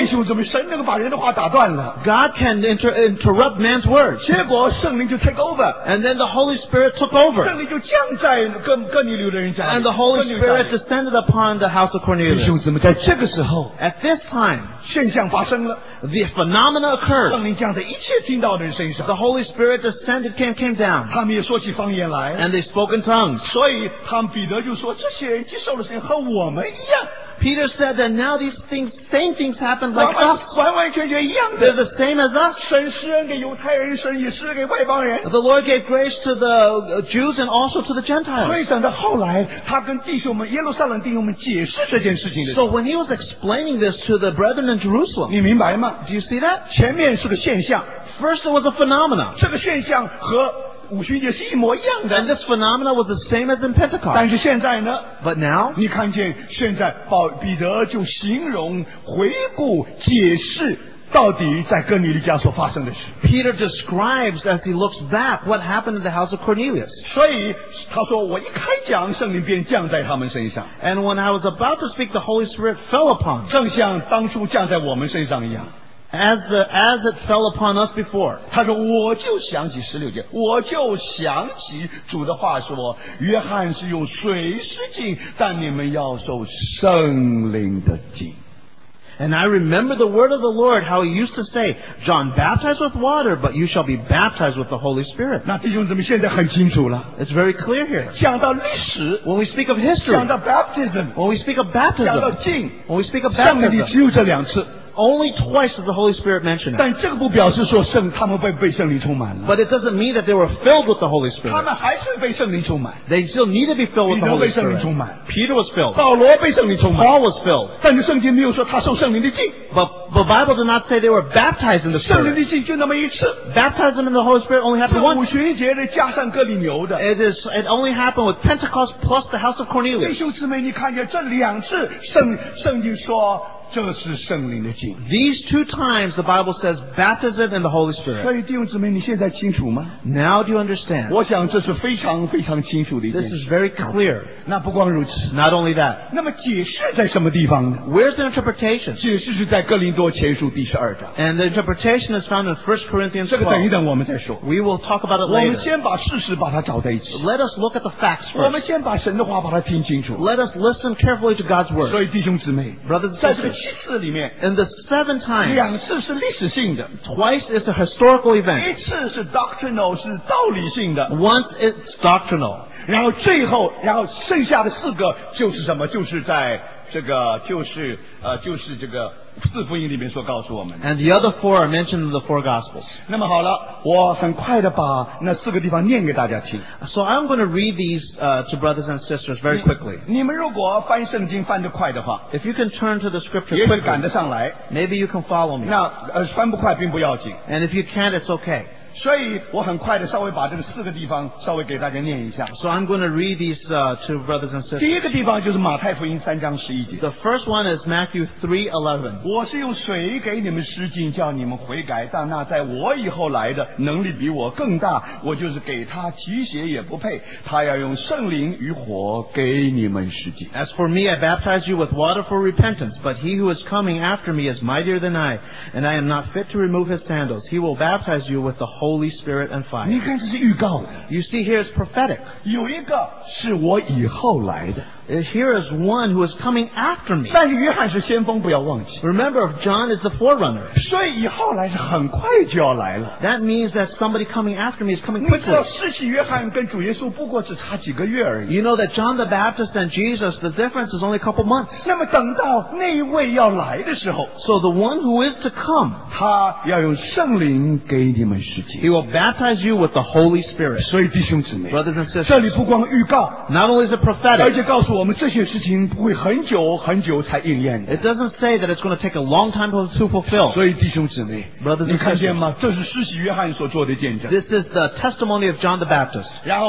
神能够把人的话打断了， God can interrupt man's words. 结果圣灵就 take over， And then the Holy Spirit took over. 圣灵就降在哥尼流的人家里， And the Holy 哥尼流家里 Spirit descended upon the house of 弟 Cornelius. 兄姊妹，在这个时候， At this time, 现象发生了， the phenomena occurred. 圣灵降在一切听到的人身上， The Holy Spirit descended, came down. 他们也说起方言来， And they spoke in tongues. 所以他们彼得就说，这些人接受的事情和我们一样， Peter said that now these same things happened like us. 完完全全一样 They're 的。 the same as us. 神施恩给犹太人，神也施恩给外邦人。 The Lord gave grace to the Jews and also to the 所 Gentiles. 以等到后来，他跟弟兄们耶路撒冷弟兄们解释这件事情的时 So 候， when he was explaining this to the brethren in Jerusalem, 你明白吗？ do you see that? 前面是个现象， First it was a phenomenon. 这个现象和五旬节是一模一样 And 的。 this phenomena was the same as in Pentecost. 但是现在呢， But now, 你看见现在彼得就形容、回顾、解释到底在哥尼流家所发生的事。 Peter describes as he looks back what happened in the house of Cornelius. 所以他说：“我一开讲，圣灵便降在他们身上， And when I was about to speak, the Holy Spirit fell upon me, 正像当初降在我们身上一样。” as it fell upon us before. 他说：“我就想起16节，我就想起主的话说，约翰是用水施浸，但你们要受圣灵的浸。” And I remember the word of the Lord, how he used to say, John baptized with water, but you shall be baptized with the Holy Spirit. 那弟兄姊妹现在很清楚了， It's very clear here. 讲到历史， When we speak of history, 讲到 baptism， when we speak of 讲到 baptism, 浸， when we speak of 圣灵里 baptism, 只有这2次。 only twice does the Holy Spirit mention it. 但这个不表示说他们被圣灵充满了， But it doesn't mean that they were filled with the Holy 他 Spirit. 们还是被圣灵充满。 They still need to be filled with the 彼得 Holy 被圣灵 Spirit. 充满， Peter was filled. 保罗被圣灵充满， Paul was filled. 但是圣经没有说他受圣灵的浸， But the Bible did not say they were baptized in the 圣灵 Spirit. 的浸就那么一次。 Baptism in the Holy Spirit only 这 happened 五 once. 旬节的加上哥尼流的， It only happened with Pentecost plus the house of 弟 Cornelius. 兄姊妹，你看见这2次圣经说这是圣灵的浸， These 2 times the Bible says baptism in the Holy 所 Spirit. 以弟兄姊妹，你现在清楚吗？ Now do you understand? 我想这是非常非常清楚的一 This 件 is 事。 very clear. 那不光如此， Not only that, 那么解释在什么地方呢？ where's the interpretation? 解释是在哥林多前书第12章， And the interpretation is found in 1 Corinthians 这个等一 12. 等我们再说。 We will talk about it 我们 later. 先把事实把它找在一起， Let us look at the facts 我 first. 们先把神的话把它听清楚。 Let us listen carefully to God's word. 所以弟兄姊妹， Brothers and 在这个 sisters, 7次里面， in the 7 times, 2次是历史性的， twice it's a historical 一 event. 次是 doctrinal 是道理性的， Once it's doctrinal. 然后剩下的4个就是什么？就是在这个就是这个4福音里面所告诉我们的。 And the other 4 are mentioned in the 4 Gospels. 那么好了，我很快的把那4个地方念给大家听。 So I'm going to read these to brothers and sisters very quickly. 你们如果翻圣经翻得快的话， If you can turn to the scripture 也许赶 quickly, 得上来。 maybe you can follow me. 那翻不快并不要紧。 And if you can't, it's okay. 所以我很快的稍微把这个4个地方稍微给大家念一下。 So I'm going to read these to brothers and 第 sisters. 一个地方就是马太福音3章11节。 The first one is Matthew 3:11. 我是用水给你们施浸，叫你们悔改，但那在我以后来的能力比我更大，我就是给他提鞋也不配，他要用圣灵与火给你们施浸。 As for me, I baptize you with water for repentance, but he who is coming after me is mightier than I, and I am not fit to remove his sandals. He will baptize you with the Holy Spirit and 你 fire. 看这是预告的， You see here it's prophetic. 有一个是我以后来的， Here is one who is coming after me. 但是约翰是先锋，不要忘记。 Remember, John is the forerunner. 所以以后来是很快就要来了。 That means that somebody coming after me is coming 你知道 quickly. 施洗约翰跟主耶稣不过只差几个月而已。 You know that John the Baptist and Jesus, the difference is only a couple months. 那么等到那一位要来的时候， So the one who is to come, 他要用圣灵给你们施浸。 he will baptize you with the Holy Spirit. 所以弟兄姊妹， Brothers and 这 sisters, 里不光预告， not only is it 而 prophetic, 且告诉我们这些事情不会很久很久才应验的。 it doesn't say that it's going to take a long time to fulfill. 所以弟兄姊妹， Brothers and 你看见吗？这是施洗约翰所做的见证。 This is the testimony of John the Baptist. 然后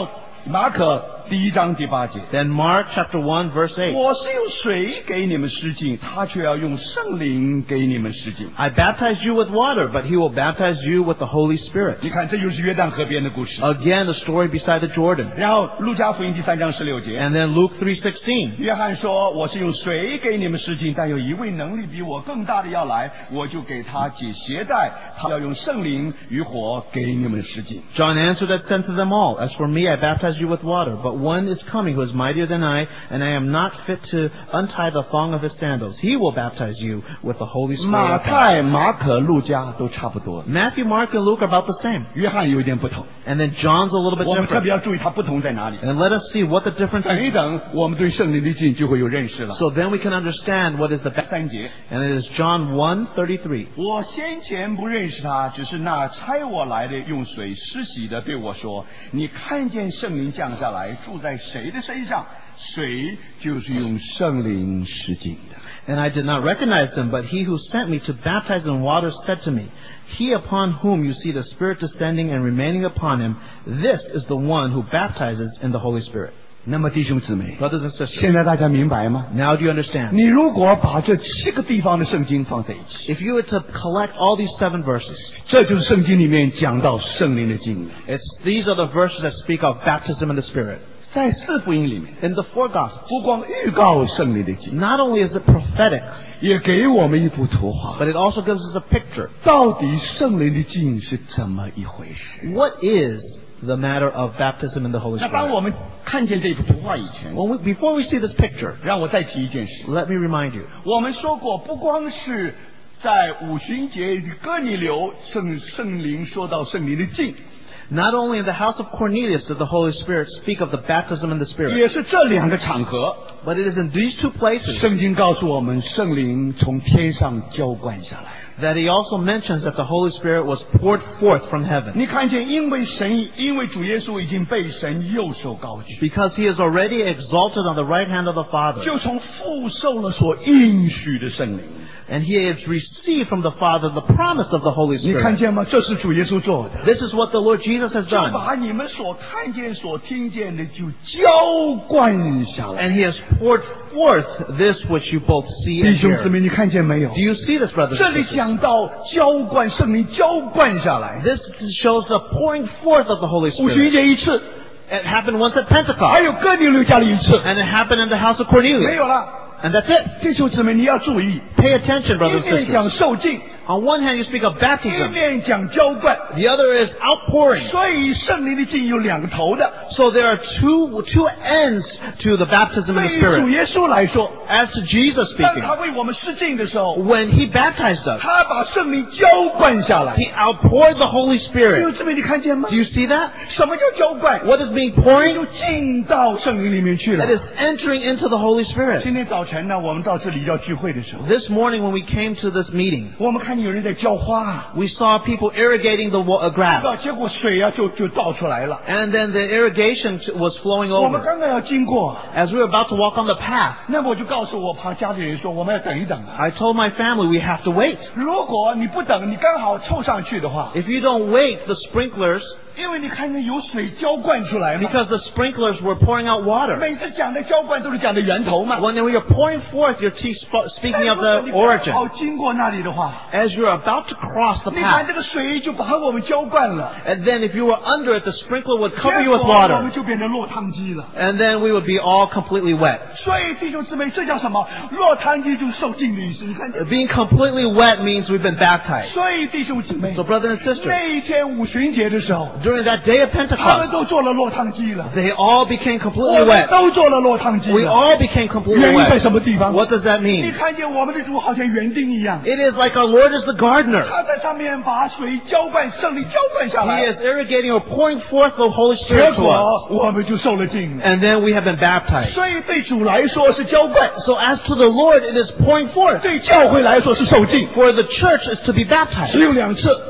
马可1章8节。 Then Mark chapter 1 verse 8. 我是用水给你们施浸，他却要用圣灵给你们施浸。 I baptize you with water, but he will baptize you with the Holy Spirit. 你看，这又是约旦河边的故事。 Again, the story beside the Jordan. 然后路加福音3章16节， And then Luke 3:16. 约翰说：“我是用水给你们施浸，但有一位能力比我更大的要来，我就给他解鞋带，他要用圣灵与火给你们施浸。” John answered and said to them all, As for me, I baptize you with water, but one is coming who is mightier than I, and I am not fit to untie the thong of his sandals. He will baptize you with the Holy Spirit. 马太、马可、路加都差不多， Matthew, Mark, and Luke are about the same. 约翰有一点不同。 And then John's a little bit 我们特 different. 别要注意它不同在哪里。 And let us see what the difference 等一 is. 等，我们对圣灵的浸就会有认识了。 So then we can understand what is the baptism. 3节， And it is John 1:33. 我先前不认识他，只是那差我来的用水施洗的对我说：“你看见圣灵降下来，住在谁的身上，水就是用圣灵施浸的。” And I did not recognize him, but he who sent me to baptize in water said to me, He upon whom you see the Spirit descending and remaining upon him, this is the one who baptizes in the Holy Spirit. 那么弟兄姊妹， Brothers and sisters, 现在大家明白吗？ now do you understand? 你如果把这7个地方的圣经放在一起， If you were to collect all these 7 verses, 这就是圣经里面讲到圣灵的浸了。 these are the verses that speak of baptism in the Spirit. 在4福音里面， In the 4 Gospels, 不光预告圣灵的浸， not only is it prophetic, 也给我们一幅图画， but it also gives us a picture. 到底圣灵的浸是怎么一回事？ What is the matter of baptism in the Holy 那当 Spirit? 我们看见这幅图画以前， Before we see this picture, 让我再提一件事。 let me remind you. 我们说过，不光是在五旬节哥尼流圣灵说到圣灵的浸， Not only in the house of Cornelius did the Holy Spirit speak of the baptism in the Spirit, 也是这2个场合， but it is in these 2 places 圣经告诉我们，圣灵从天上浇灌下来。 that he also mentions that the Holy Spirit was poured forth from heaven. 你看见，因为主耶稣已经被神右手高举， Because he is already exalted on the right hand of the Father, 就从父受了所应许的圣灵。 and he has received from the Father the promise of the Holy 你看 Spirit. 见吗？这是主耶稣做的， This is what the Lord Jesus has 就 done. 把你们所看见、所听见的就浇灌下来。 And he has poured forth this which you both see 弟 and 兄姊 hear. 妹，你看见没有 Do？you see this, brothers 这 and 里 sisters? 讲到浇灌，圣灵浇灌下来。 This shows the pouring forth of the Holy 五旬 Spirit. 节一次， It happened once at 还 Pentecost, 有哥尼流家里一次， and it happened in the house of 没 Cornelius. 有了。 And that's it. 弟兄姊妹，你要注意， Pay attention, 一 brothers and 面 sisters. 讲受浸， On one hand, you speak of 一 baptism. 面讲浇灌， The other is outpouring. 所以圣灵的浸有2个头的。 So there are two ends to the baptism in 对 the 于主 Spirit. 耶稣来说， As to Jesus 当 speaking, 他为我们施浸的时候， when he baptized us, 他把圣灵浇灌下来。 he outpoured the Holy 弟兄 Spirit. 姊妹，你看见吗 Do？you see that? 什么叫浇灌？ What is being 就 pouring? 进到圣灵里面去了 It。is entering into the Holy Spirit. 今天早晨呢，我们到这里要聚会的时候， This morning when we came to this meeting, 我们看见有人在浇花， we saw people irrigating the grass. 结果水啊就倒出来了。 And then the irrigation was flowing 我们 over. 刚刚要经过， As we were about to walk on the path, 那么我就告诉我旁家里人说，我们要等一等啊。 I told my family we have to wait. 如果你不等，你刚好凑上去的话， If you don't wait, the sprinklers, 因为你看见有水浇灌出来嘛。 because the sprinklers were pouring out water. 每次讲的浇灌都是讲的源头嘛。 When you're pouring forth, you're speaking of the 你 origin. 刚好经过那里的话， As you're about to cross the 你看 path, 这个水就把我们浇灌了， and then if you were under it, the sprinkler would cover 结 you with 果我们 water, 就变成落汤鸡了。 and then we would be all completely wet. 所以弟兄姊妹，这叫什么？落汤鸡就是受浸的意思。你看见？ Being completely wet means we've been baptized. 所以弟兄姊妹， So brothers and sisters, 那一天五旬节的时候， during that day of 他们 Pentecost, 都做了落汤鸡了， they all became 我 completely 们 wet. 都做了落汤鸡 We 了。 all became completely 原因在什 wet. 么地方？ What does that 你 mean? 看见我们的主好像园丁一样， It is like our Lord is the gardener. 他在上面把水浇灌，圣灵浇灌下 He 来， is irrigating or pouring forth the Holy 结 Spirit to us. 果我们就受了浸了。 And then we have been baptized. 所以对主来说是浇灌， So as to the Lord, it is pouring forth. 对教会来说是受浸， For the church is to be baptized. 只有2次。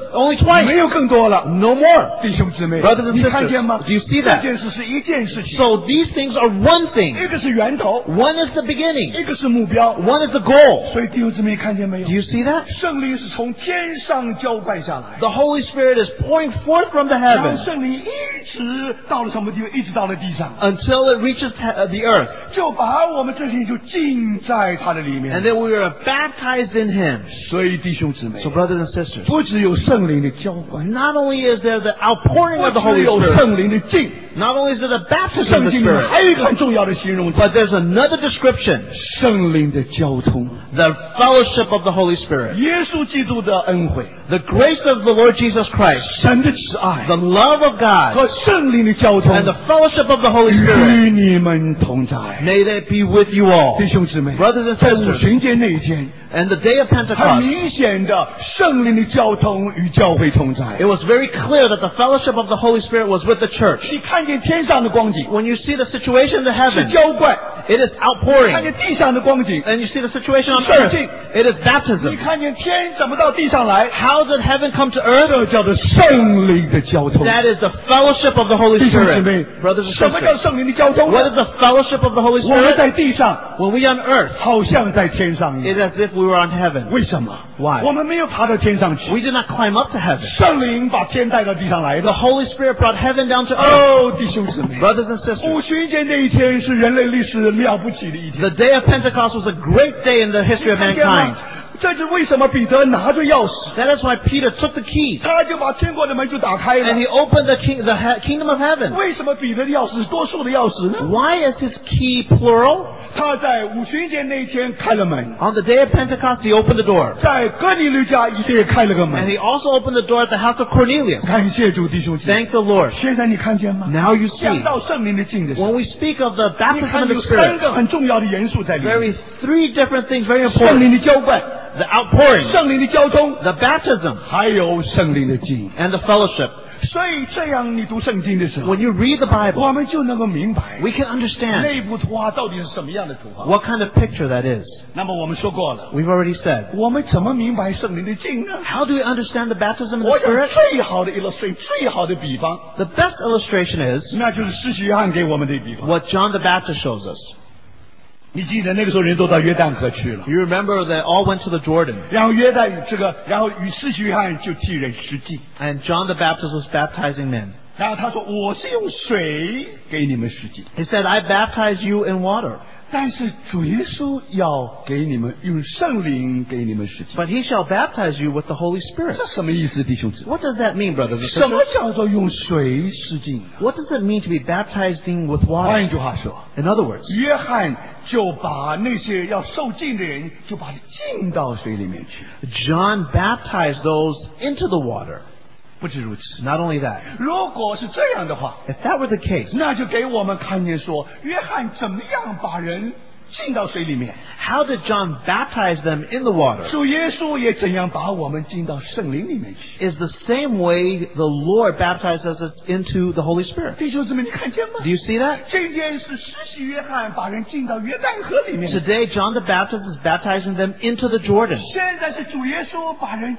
Only twice. 没有更多了。 No more. 弟兄姊妹 Brothers and 你看见吗 sisters, do you see 这 that? 件事是一件事情， So these things are one thing. 一个是源头， One is the beginning. 一个是目标。 One is the goal. 所以弟兄姊妹看见没有 Do？you see that? 圣灵是从天上浇灌下来， The Holy Spirit is pouring forth from the 然后 heavens 圣灵一直到了什么地方？一直到了地上， until it reaches the earth. 就把我们这些人就浸在它的里 And 面。 then we are baptized in Him. 所以弟兄姊妹 So，brothers and sisters, 不只有圣灵的浇灌， not only is there the outpouring of the 不 Holy 只有 Spirit, 圣灵的浸， not only is there the baptism of 圣 the 经里面 Spirit, 还有一个很重要的形容词， but there's another description, 圣灵的交通， the fellowship of the Holy Spirit. 耶稣基督的恩惠， The grace of the Lord Jesus Christ, 神的慈爱 the love of God, 和圣灵的交通 and the fellowship of the Holy Spirit, 与你们同在。 may they be with you all. 弟兄姊妹， Brothers and 在五 sisters, 旬节那一天， and the day of 很 Pentecost, 明显的圣灵的交通与教会同在。 it was very clear that the fellowship of the Holy Spirit was with the church. 你看见天上的光景 When you see the situation in the 是 heavens, 浇灌， it is 看 outpouring. 见地上的光景， And you see the situation on 是 earth, 圣经。 it is 你 baptism. 看见天怎么到地上来？ How did heaven come to earth? 这叫做圣灵的交通。 That is the fellowship of the Holy 弟兄姊妹 Spirit. Brothers and， 什么叫 sisters, 圣灵的交通 what 呢 is？the fellowship of the Holy 我们 Spirit? 在地上 When we are on earth, 好像在天上一 it 样。 is as if we were on heaven. 为什么 Why？ 我们没有爬到天上去， We did not climb up to heaven. 圣灵把天带到地上来 The 的。 Holy Spirit brought heaven down to earth. 哦，弟兄姊妹， Brothers and sisters, 五旬节那一天是人类历史了不起的一天。 the day of Pentecost was a great day in the history of 你看见吗 mankind. 这是为什么彼得拿着钥匙， That is why Peter took the keys 他就把天国的门就打开 and he 了。 opened the kingdom of heaven. 为什么彼得的钥匙是多数的钥匙呢？ Why is his key plural? 他在五旬节那一天开了门， On the day of Pentecost, he opened the door. 在哥尼流家也开了个 And 门。 he also opened the door at the house of Cornelius. 感谢主，弟兄姐妹。 Thank the Lord. 现在你看见吗？ Now you 讲 see, 到圣灵的境的时候， when we speak of the 你 baptism 看 of the 有三 Spirit, 个很重要的元素在里面： three different things very 圣 important. 灵的浇灌、 The outpouring, 圣灵的交通， the baptism, 还有圣灵的境。 and the fellowship. 所以这样你读圣经的时候， When you read the Bible, 我们就能够明白 we can understand 那幅图画到底是什么样的图画。 what kind of picture that is. 那么我们说过了， We've already said. 我们怎么明白圣灵的境呢？ How do we understand the baptism of 我 the 想 Spirit? 最好的 illustration， 最好的比方， The best illustration is 那就是施洗约翰给我们的比方。 what John the Baptist shows us. 你记得那个时候人都到约旦河去了， You remember they all went to the Jordan, 然后约旦然后与施洗约翰就替人施祭， and John the Baptist was baptizing men. 然后他说我是用水给你们施祭， He said, I baptize you in water, 但是主耶稣要给你们用圣灵给你们施祭。 but he shall baptize you with the Holy Spirit. 这什么意思，弟兄姊妹？ What does that mean, brothers and 什么 sisters? 叫做用水施浸？ What does it mean to be baptizing with 换 water? 一句话说， In other words, 约翰就把那些要受浸的人，就把他浸到水里面去。 John baptized those into the water. 不止如此， Not only that, 如果是这样的话， if that were the case, 那就给我们看见说，约翰怎么样把人浸到水里面， how did John baptize them in the water? 主耶稣也怎样把我们浸到圣灵里面去。 Is the same way the Lord baptized us into the Holy Spirit. 弟兄姊妹，你看见吗 Do？you see that? 这件是施洗约翰把人浸到约旦河里面， Today, John the Baptist is baptizing them into the Jordan. 现在是主耶稣把人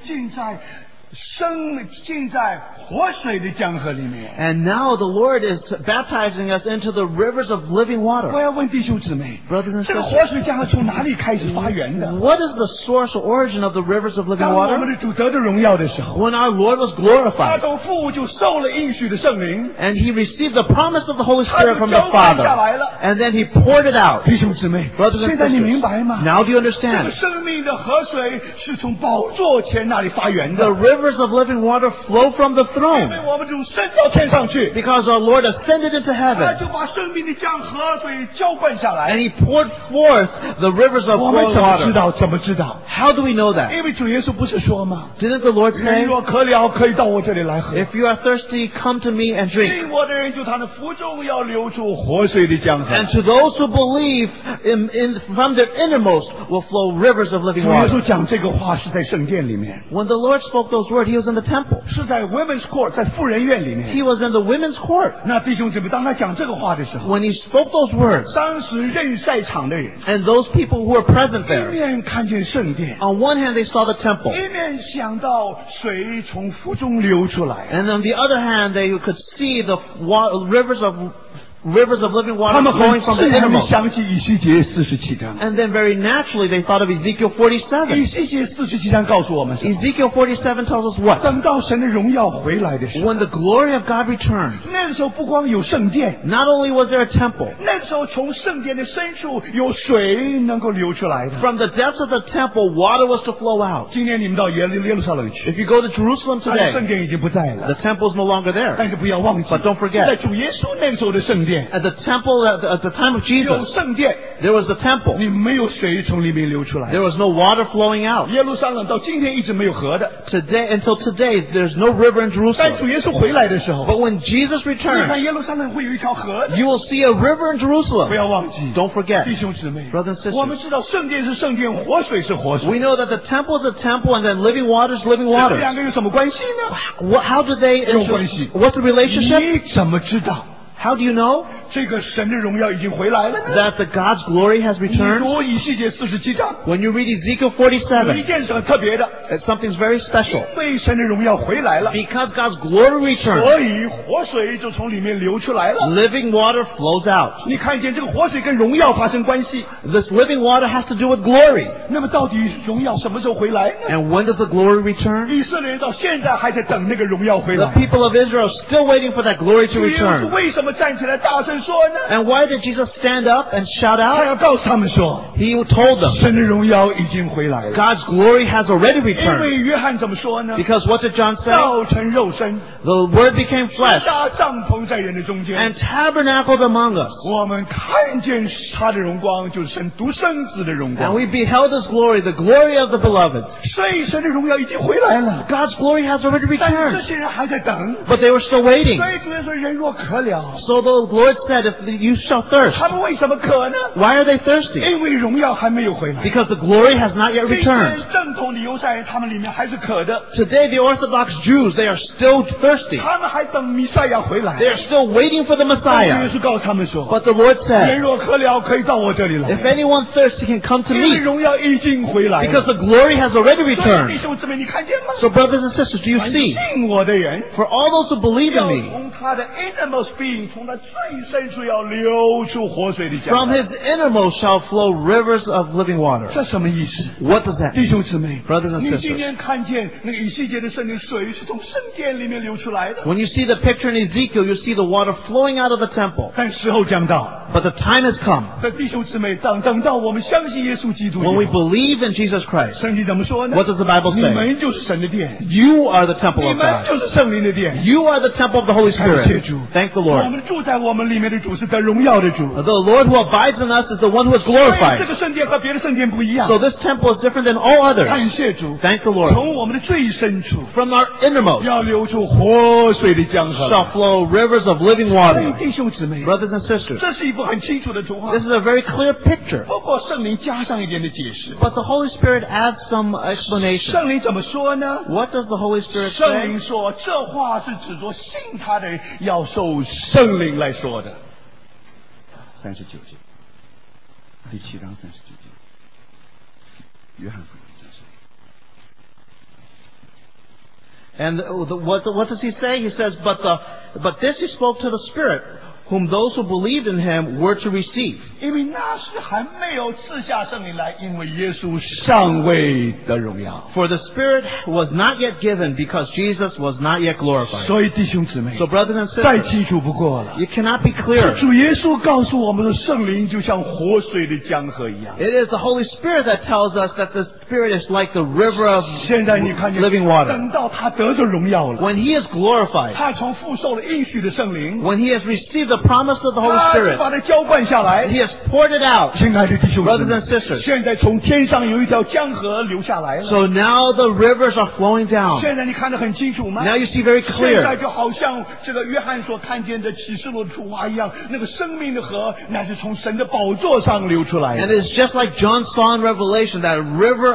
浸在活水的江河里面。 And now the Lord is baptizing us into the rivers of living 我 water. 要问弟兄姊妹， Brothers and 这个 sisters, 活水江河从哪里开始发源的？ what is the source or origin of the rivers of living 当我们 water? 的主得着荣耀的时候， When our Lord was 他 glorified 从父就受了应许的圣灵。 and he received the promise of the Holy Spirit from the 他就浇灌下来 Father, 了。 and then he poured it out. 弟兄姊妹， Brothers and 现在你明白 sisters, 吗？ now do you 这个 understand? 生命的河水是从宝座前那里发源的 The，rivers of living water flow from the 因 throne 为我们主升到天上去， because our Lord ascended into 他 heaven 就把生命的江河水浇灌下 and 来。 he poured forth the rivers of 我们 flowing 怎么知 water. 道？怎么知道？ How do we know that? 因为主耶稣不是说吗？ Didn't the Lord 人 say, 若渴了，可以到我这里来喝。 if you are thirsty, come to me and drink. 信我的人，就他的腹中要流出活水的江河。 And to those who believe from their innermost will flow rivers of living 主耶稣 water. 讲这个话是在圣殿里面， When the Lord spoke those words, he was in the temple. 是在 Women's court， 在妇人院里面。 He was in the women's court. 那弟兄姊妹，当他讲这个话的时候， When he spoke those words, 当时任赛场的人 and those people who were present 一 there, 面看见圣殿， on one hand they saw the temple, 一面想到水从腹中流出来， and on the other hand they could see the rivers of living 他 water 们很 flowing from 自 the 然地 innermost. 想起以西结47章。 And then very naturally they thought of Ezekiel 以 47. 西结47章告诉我们什么？ Ezekiel 47 tells us what? 等到神的荣耀回来的时候， When the glory of God returned, 那个时候不光有圣殿， not only was there a temple, 那个时候从圣殿的深处有水能够流出来的。 from the depths of the temple water was to flow out. 今天你们到耶路撒冷去， If you go to Jerusalem 它的圣 today, 殿已经不在 the 了， temple is no longer there. 但是不要忘记， But don't 在 forget, 主耶稣那个时候的圣殿 at the temple at the time of 有 Jesus, 圣殿， there was the temple. 你没有水从里面流出来。 There was no water flowing out. 耶路撒冷到今天一直没有河的， Until today, there's no river in 但主 Jerusalem. 耶稣回来的时候， But when Jesus 你 returns, 看耶路撒冷会有一条河的， you will see a river in 不 Jerusalem. 要忘记， Don't forget, 弟兄姊妹 brothers and 我们 sisters, 知道圣殿是圣殿，活水是活水， we know that the temple is a temple and then living water is living 这 water. 两个有什么关系呢？ How do they, 有关系。 what's the relationship? 你怎么知道 How do you know 这个神的荣耀已经回来了呢？ that the God's glory has 你 returned? 读以西结47章， When you read Ezekiel 有一 47, 件事很特别的， something's very special. 因为神的荣耀回来了， Because God's glory returned, 所以活水就从里面流出来了。 living water flows out. 你看见这个活水跟荣耀发生关系， This living water has to do with glory. 那么到底荣耀什么时候回来呢？ And when does the glory return? 以色列人到现在还在等那个荣耀回 The 来。 people of Israel are still waiting for that glory to 主耶稣 return. 为什么站起来大声说呢？ And why did Jesus stand up and shout 他 out? 要告诉他们说， He told them 神的荣耀已经回来了。 God's glory has already 因为 returned. 约翰怎么说呢？ Because what did John say? 道成肉身， The word became flesh 搭帐篷在人的中间。 and tabernacled among us. 我们看见他的荣光，就是神独生子的荣 And 光。 we beheld His glory, the glory of the beloved. 所以神的荣耀已经回来了， God's glory has already 但是这 returned. 些人还在等。 But they were still waiting. 所以主耶稣说：“人若渴了， So the Lord said, if you shall thirst, 他们为什么渴呢？ why are they thirsty? 因为荣耀还没有回来。 Because the glory has not yet 这些 returned. 正统的犹太人，他们里面还是渴的， Today, the Orthodox Jews, they are still thirsty. 他们还等弥赛亚回来。 They are still waiting for the 但主 Messiah. 耶稣告诉他们说 But the Lord：“ 人 said, 若渴了，可以到我这里来， if anyone thirsts, he can come to 因为 me. 荣耀已经回来了。” Because the glory has already 所以弟 returned. 兄姊妹，你看见吗？ So brothers and sisters, do you 凡 see? 信我的人， For all those who believe 要 in me, 从他的 innermost being，从他最深处要流出活水的江 from 河。 his innermost shall flow rivers of living water. 这什么意思？ What does that 弟 mean? 兄姊妹 Brothers and 你 sisters 今天看见那个以西结的圣灵水是从圣殿里面流出来的， When you see the picture in Ezekiel, you see the water flowing out of the temple. 但时候将到。 But the time has come 这弟兄姊妹，等到我们相信耶稣基督以 when we 后， believe in Jesus Christ. 圣经怎么说呢？ What does the Bible 你 say? 们就是神的殿， You are the temple 你 of 们 God. 就是圣灵的殿。 You are the temple of the Holy 感谢 Spirit. 主， Thank the 我 Lord. 们住在我们里面的主是得荣耀的主。 The Lord who abides in us is the one who is 所以这 glorified. 个圣殿和别的圣殿不一样。 So this temple is different than all others. 感谢主， Thank the Lord. 从我们的最深处 From our innermost 要流出活水的江河。 shall flow rivers of living 所以 water. 弟兄姊妹， Brothers and sisters, 这是一幅很清楚的图画 this。is a very clear picture. 不过圣灵加上一点的解释。 But the Holy Spirit adds some explanation. 圣灵怎么说呢？ What does the Holy Spirit 圣 say? 灵说，这话是指着信他的人要受圣灵来说的。 39节，第7章39节，约翰福音这是。 And what does he say? He says, but this he spoke to the Spirit, whom those who believed in him were to receive. 因为那时还没有赐下圣灵来，因为耶稣尚未得荣耀。 For the Spirit was not yet given because Jesus was not yet glorified. 所以弟兄姊妹， So brothers and 再 sisters, 清楚不过了。 you cannot be clearer. 主耶稣告诉我们的圣灵就像活水的江河一样。 It is the Holy Spirit that tells us that the Spirit is like the river of 现在你看见 living water. 等到他得着荣耀了， When he is glorified, 他从父受了应许的圣灵， when he has received the promise of the Holy 他就 Spirit, 把它浇灌下来。 he has poured it out. 亲爱的弟兄姊 Brothers 妹 and sisters, 现在从天上有一条江河流下来了。 so now the rivers are flowing down. 现在你看得很清楚吗？ Now you see very 现在 clear. 就好像这个约翰所看见的启示录的图画一样，那个生命的河乃是从神的宝座上流出来 And 的。 it's just like John saw in Revelation, that river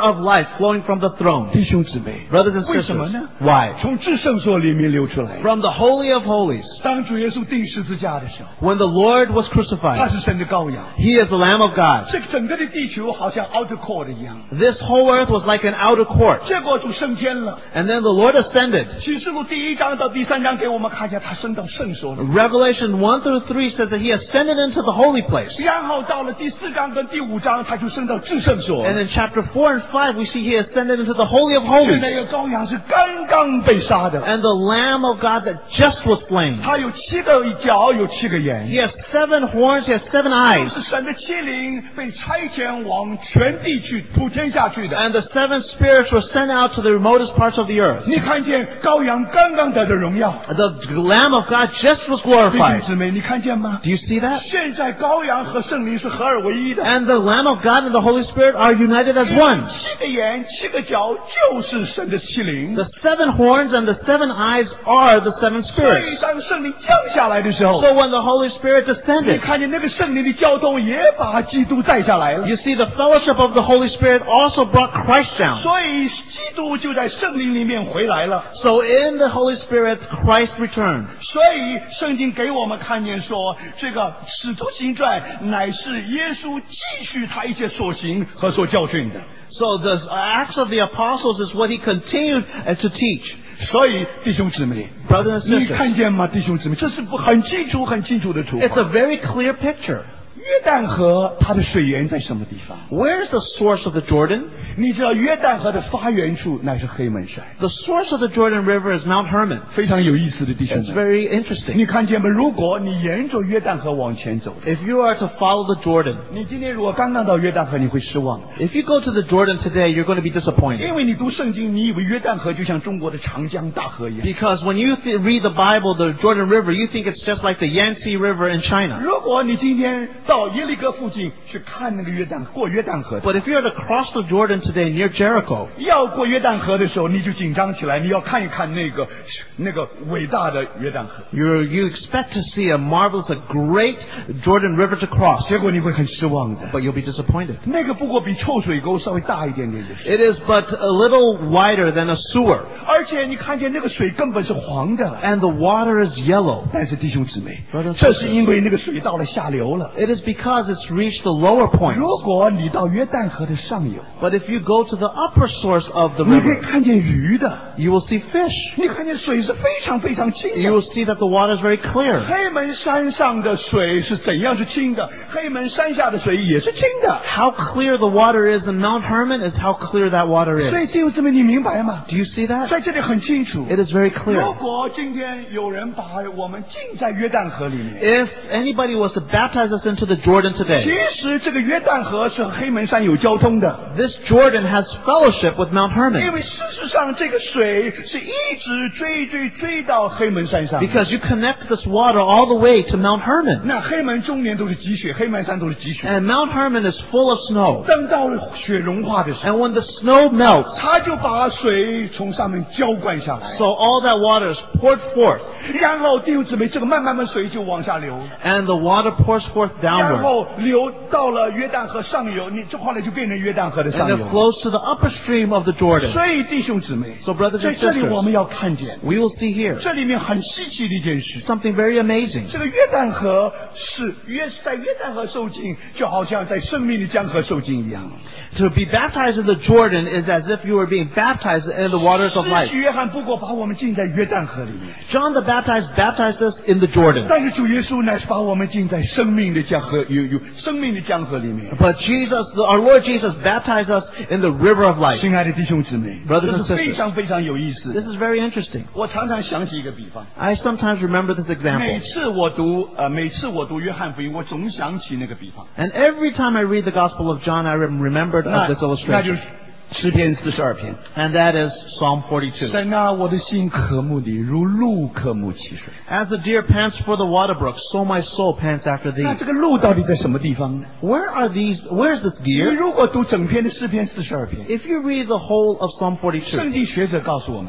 of life flowing from the throne. 弟兄姊妹， Brothers and 为什么 sisters, 呢？ why? 从至圣所里面流出来。 From the Holy of Holies, 当主耶稣钉十字架的时候， when the Lord was 他 crucified, 是神的羔羊。 He is the Lamb of God. 这整个的地球好像 outer court 一样， This whole earth was like an outer court. 结果主升天了。 And then the Lord ascended. 启示录第1章到第3章给我们看见他升到圣所里， Revelation 1 through 3 says that He ascended into the holy place. 然后到了第4章跟第5章，他就升到至圣所。 And in chapter 4 and 5, we see He ascended into the Holy of 现 Holies. 在有羔羊是刚刚被杀的， And the Lamb of God that just was slain. 他有7个角，有7个眼， He has 7 horns, He has 7 eyes. 是神的7灵被差遣往全地去普天下去的。 And the 7 spirits were sent out to the remotest parts of the earth. 你看见羔羊刚刚得的荣耀， The Lamb of God just was 弟兄 glorified. 姊妹，你看见吗？ Do you see that? 现在羔羊和圣灵是合而为一的。 And the Lamb of God and the Holy Spirit are united as one. 7个眼、7个角就是神的7灵。 The 7 horns and the 7 eyes are the 7 所 spirits. 以当圣灵降下来的时候， So when the Holy Spirit 你 descended, 看见那个圣灵的交通也把基督带下来了。 you see the fellowship of the Holy Spirit also brought Christ down. 所以基督就在圣灵里面回来了。 So in the Holy Spirit, Christ returned. 所以圣经给我们看见说，这个使徒行传乃是耶稣继续他一切所行和所教训的。 So the Acts of the Apostles is what he continued to teach. 所以弟兄姊妹， Brothers and 你 sisters, 看见吗？弟兄姊妹，这是不很清楚、很清楚的图 it's 画。 a very clear picture. 约旦河它的水源在什么地方？ Where is the source of the Jordan? 你知道约旦河的发源处乃是黑门山， The source of the Jordan River is Mount Hermon. 非常有意思的弟兄 It's 们。 very interesting. 你看见吗？如果你沿着约旦河往前走， If you are to follow the Jordan, 你今天如果刚刚到约旦河，你会失望， if you go to the Jordan today, you're going to be disappointed. 因为你读圣经，你以为约旦河就像中国的长江大河一样。 Because when you read the Bible, the Jordan River, you think it's just like the Yangtze River in China. 如果你今天到耶利哥附近去看那个过约旦河的， But if you are to cross the Jordan today near Jericho, 要过约旦河的时候，你就紧张起来，你要看一看那个伟大的约旦河， you expect to see a marvelous, a great Jordan River to cross. 结果你会很失望的。 But you'll be disappointed. 那个不过比臭水沟稍微大一点点的水， It is but a little wider than a sewer. 而且你看见那个水根本是黄的。 And the water is yellow. 但是弟兄姊妹 Brothers and， 这是因为那个水到了下流了。 It is because it's reached the lower point. 如果你到约旦河的上游， But if you go to the upper source of the 你可以 river, 看见鱼的， you will see fish. 你看见水是非常非常清 You 的。 will see that the water is very clear. 黑门山上的水是怎样是清的，黑门山下的水也是清的。 How clear the water is in Mount Hermon is how clear that water 所 is. 以弟兄姊妹，你明白吗？ Do you see that? 在这里很清楚。 It is very 如 clear. 果今天有人把我们浸在约旦河里面， If anybody was to baptize us into the Jordan 其 today, 实这个约旦河是和黑门山有交通的。 this Jordan has fellowship with Mount 因 Hermon. 为事实上，这个水是一直追到黑门山上。 Because you connect this water all the way to Mount Hermon. 那黑门终年都是积雪，黑门山都是积雪。 And Mount Hermon is full of snow. 等到雪融化的时候， And when the snow melts, 他就把水从上面浇灌下来， so all that water is poured forth. 然后弟兄姊妹，这个慢慢水就往下流， And the water pours forth 然 downward. 后流到了约旦河上游，你这后来就变成约旦河的 And 上 it 游。 flows to the upper stream of the Jordan. 所以弟兄姊妹， So brothers 在 and 这里我 sisters, 们要看见， we will see here 这里面很稀奇的一件事。 something very amazing. 这个约旦河是在约旦河受浸，就好像在生命的江河受浸一样。 To be baptized in the Jordan is as if you were being baptized in the waters of 施 life. 洗约翰不过把我们浸在约旦河里面， John the Baptist baptized us in the Jordan. 但是主耶稣乃是把我们浸在生命的江河有生命的江河里面。 But our Lord Jesus baptized us in the river of life. 亲爱的弟兄姊妹， Brothers 这 and 是非 sisters, 常非常有意思。 this is very interesting. 我常常想起一个比方， I sometimes remember this 每 example. 次我读约翰福音，我总想起那个比方。 And every time I read the Gospel of John, I remembered 那 of this 那就 illustration. 是诗篇42篇。 And that is Psalm 42. 神啊，我的心渴慕你，如鹿渴慕溪水。 As the deer pants for the water brook, so my soul pants after 那 thee. 这个鹿到底在什么地方呢？ Where is this 你 deer? 如果读整篇的诗篇42篇， If you read the whole of Psalm 42, 圣经学者告诉我们说，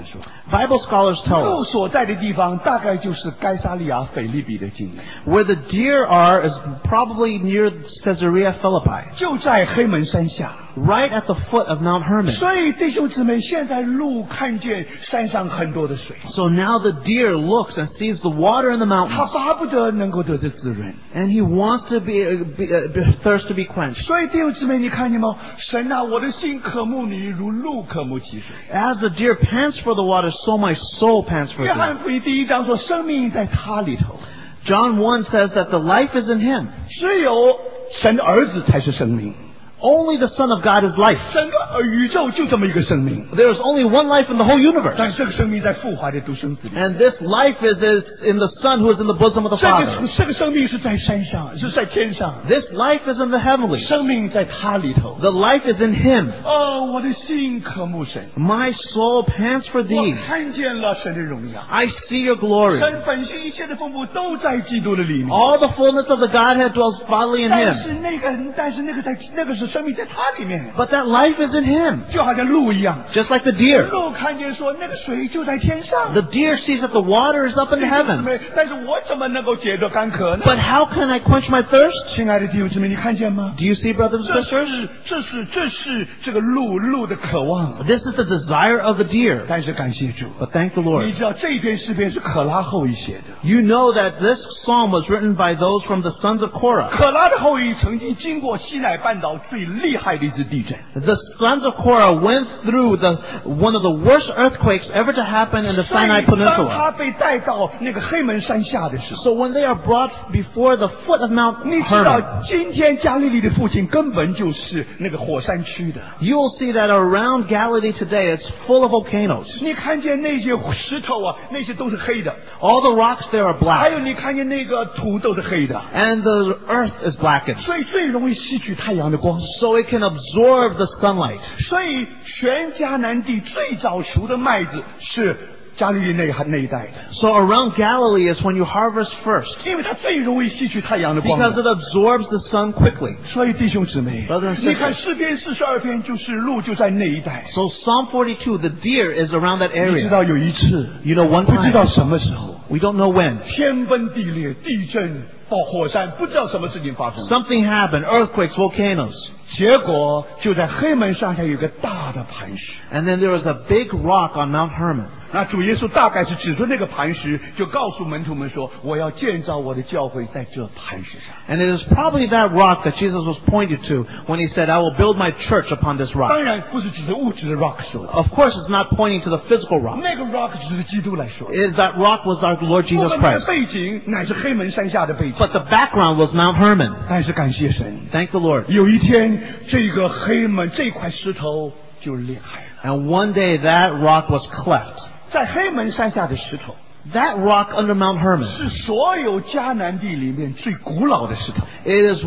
Bible scholars tell 鹿 us 所在的地方大概就是该撒利亚腓利比的境内， where the deer are is probably near Caesarea Philippi, 就在黑门山下。 right at the foot of Mount Hermon. 所以弟兄姊妹，现在鹿看见山上很多的水， So now the deer looks and sees the water in the 他 mountains, 巴不得能够得到滋润。 and he wants to thirst to be quenched. 所以弟兄姊妹，你看见吗？神啊，我的心渴慕你，如鹿渴慕其水。 As the deer pants for the water, so my soul pants for 约 thee. 翰福音第1章说，生命在他里头， John 1 says that the life is in him. 只有神的儿子才是生命。 Only the Son of God is life. 整个宇宙就这么一个生命， There is only one life in the whole universe. 但这个生命在父怀的独生子里。 And this life is in the Son who is in the bosom of the 这 Father. 个生命是在山上，是在天上， This life is in the heavenlies. 生命在他里头。 The life is in him. 哦，我的心渴慕神， My soul pants for 我 thee. 看见了神的荣耀。 I see your glory. 神本性一切的丰富都在基督的里面。 All the fullness of the Godhead dwells bodily in 但 him. 是那个是生命在他里面， But that life is in him. 就好像鹿一样。 Just like the deer. 鹿看见说那个水就在天上， The deer sees that the water is up in 弟兄姊 heaven. 妹，但是我怎么能够解得干渴呢？ But how can I quench my thirst? 亲爱的弟兄姊妹，你看见吗？ Do you see, brothers and 这 sisters? 是这个鹿的渴望。 This is the desire of the deer. 但是感谢主， But thank the 你 Lord. 知道这一篇诗篇是可拉后裔写的。 You know that this psalm was written by those from the sons of Korah. 可拉的后裔曾经经过西乃半岛最厉害的一次地震。 The sons of Korah went through one of the worst earthquakes ever to happen in the 所以 Sinai 当 Peninsula. 他被带到那个黑门山下的时候， So when they are brought before the foot of Mount 你知道 Hermon, 今天加利利的父亲根本就是那个火山区的。 you will see that around Galilee today it's full of volcanoes. 你看见那些石头啊，那些都是黑的， All the rocks there are 还 black, 有你看见那个土都是黑的， and the earth is blackened. 所以最容易吸取太阳的光。 So it can absorb the sunlight. 所以全迦南地最早熟的麦子是加利利那一带的， So around Galilee is when you harvest first, 因为它最容易吸取太阳的光。 because it absorbs the sun quickly. 所以弟兄姊妹 Brothers and，sisters 你看诗篇42篇就是鹿就在那一带。 So Psalm 42, the deer is around that 你知 area. 道有一次， You know, one 不知道 time, 什么时候， we don't know when, 天崩地裂、地震、爆火山，不知道什么事情发生。 something happened, earthquakes, volcanoes. 结果就在黑门上下有一个大的磐石。 And then there was a big rock on Mount Hermon. 那主耶稣大概是指着那个磐石，就告诉门徒们说：“我要建造我的教会在这磐石上。 And it is probably that rock that Jesus was pointed to when he said, I will build my church upon this ” rock. 当然不是指着物质的 rock 说的， Of course, it's not pointing to the physical rock. 那个 rock 指着基督来说的。 That rock was our Lord 我 Jesus 们的 Christ. 背景乃是黑门山下的背景， But the background was Mount Hermon. 但是感谢神， Thank the Lord. 有一天这个黑门这块石头就裂开了， And one day that rock was cleft. 在黑门山下的石头 That rock under Mount Hermon 是所有迦南地里面最古老的石头， is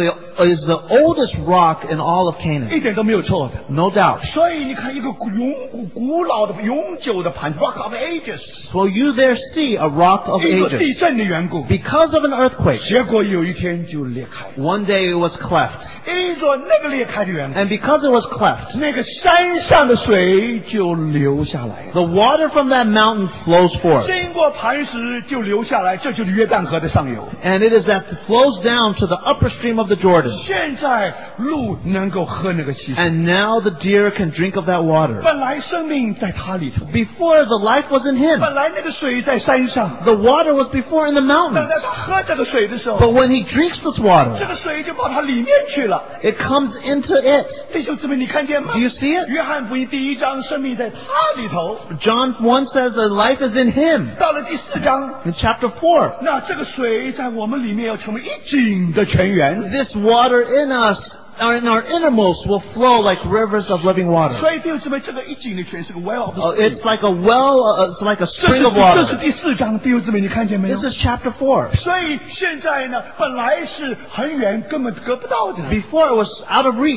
is the oldest rock in all of Canaan. 一点都没有错的。 No doubt. 所以你看，一个古老的、永久的磐石 （Rock of Ages）， So you there see a rock of 因为 ages. 地震的缘故， Because of an earthquake, 结果有一天就裂开了。 one day it was cleft. 因着那个裂开的缘故， And because it was cleft, 那个山上的水就流下来了。 the water from that mountain flows forth. 经过磐石就流下来，这就是约旦河的上游。 And it is that it flows down to the upper stream of the Jordan. 现在鹿能够喝那个溪水， And now the deer can drink of that water. 本来生命在它里头， Before, the life was in him. 本来那个水在山上， The water was before in the 等 mountains. 到他喝这个水的时候， But when he drinks this 这 water, 个水就跑他里面去了。 it comes into it. 弟兄姊妹，你看见吗 Do？you see it? 约翰福音第1章，生命在他里头。 John 1 says that life is in him. 到了第4章， In chapter 4, 那这个水在我们里面要成为一井的泉源。 this water in us, or in our innermost, will flow like rivers of living water. 所以弟兄姊妹，这个一井的泉是个 well of the It's sea。 like a well, it's like a 这 spring of 是 water. 第4章，弟兄姊妹，你看见没有 This？is chapter 4. 所以现在呢，本来是很远，根本得不到的。 Before it was out of reach.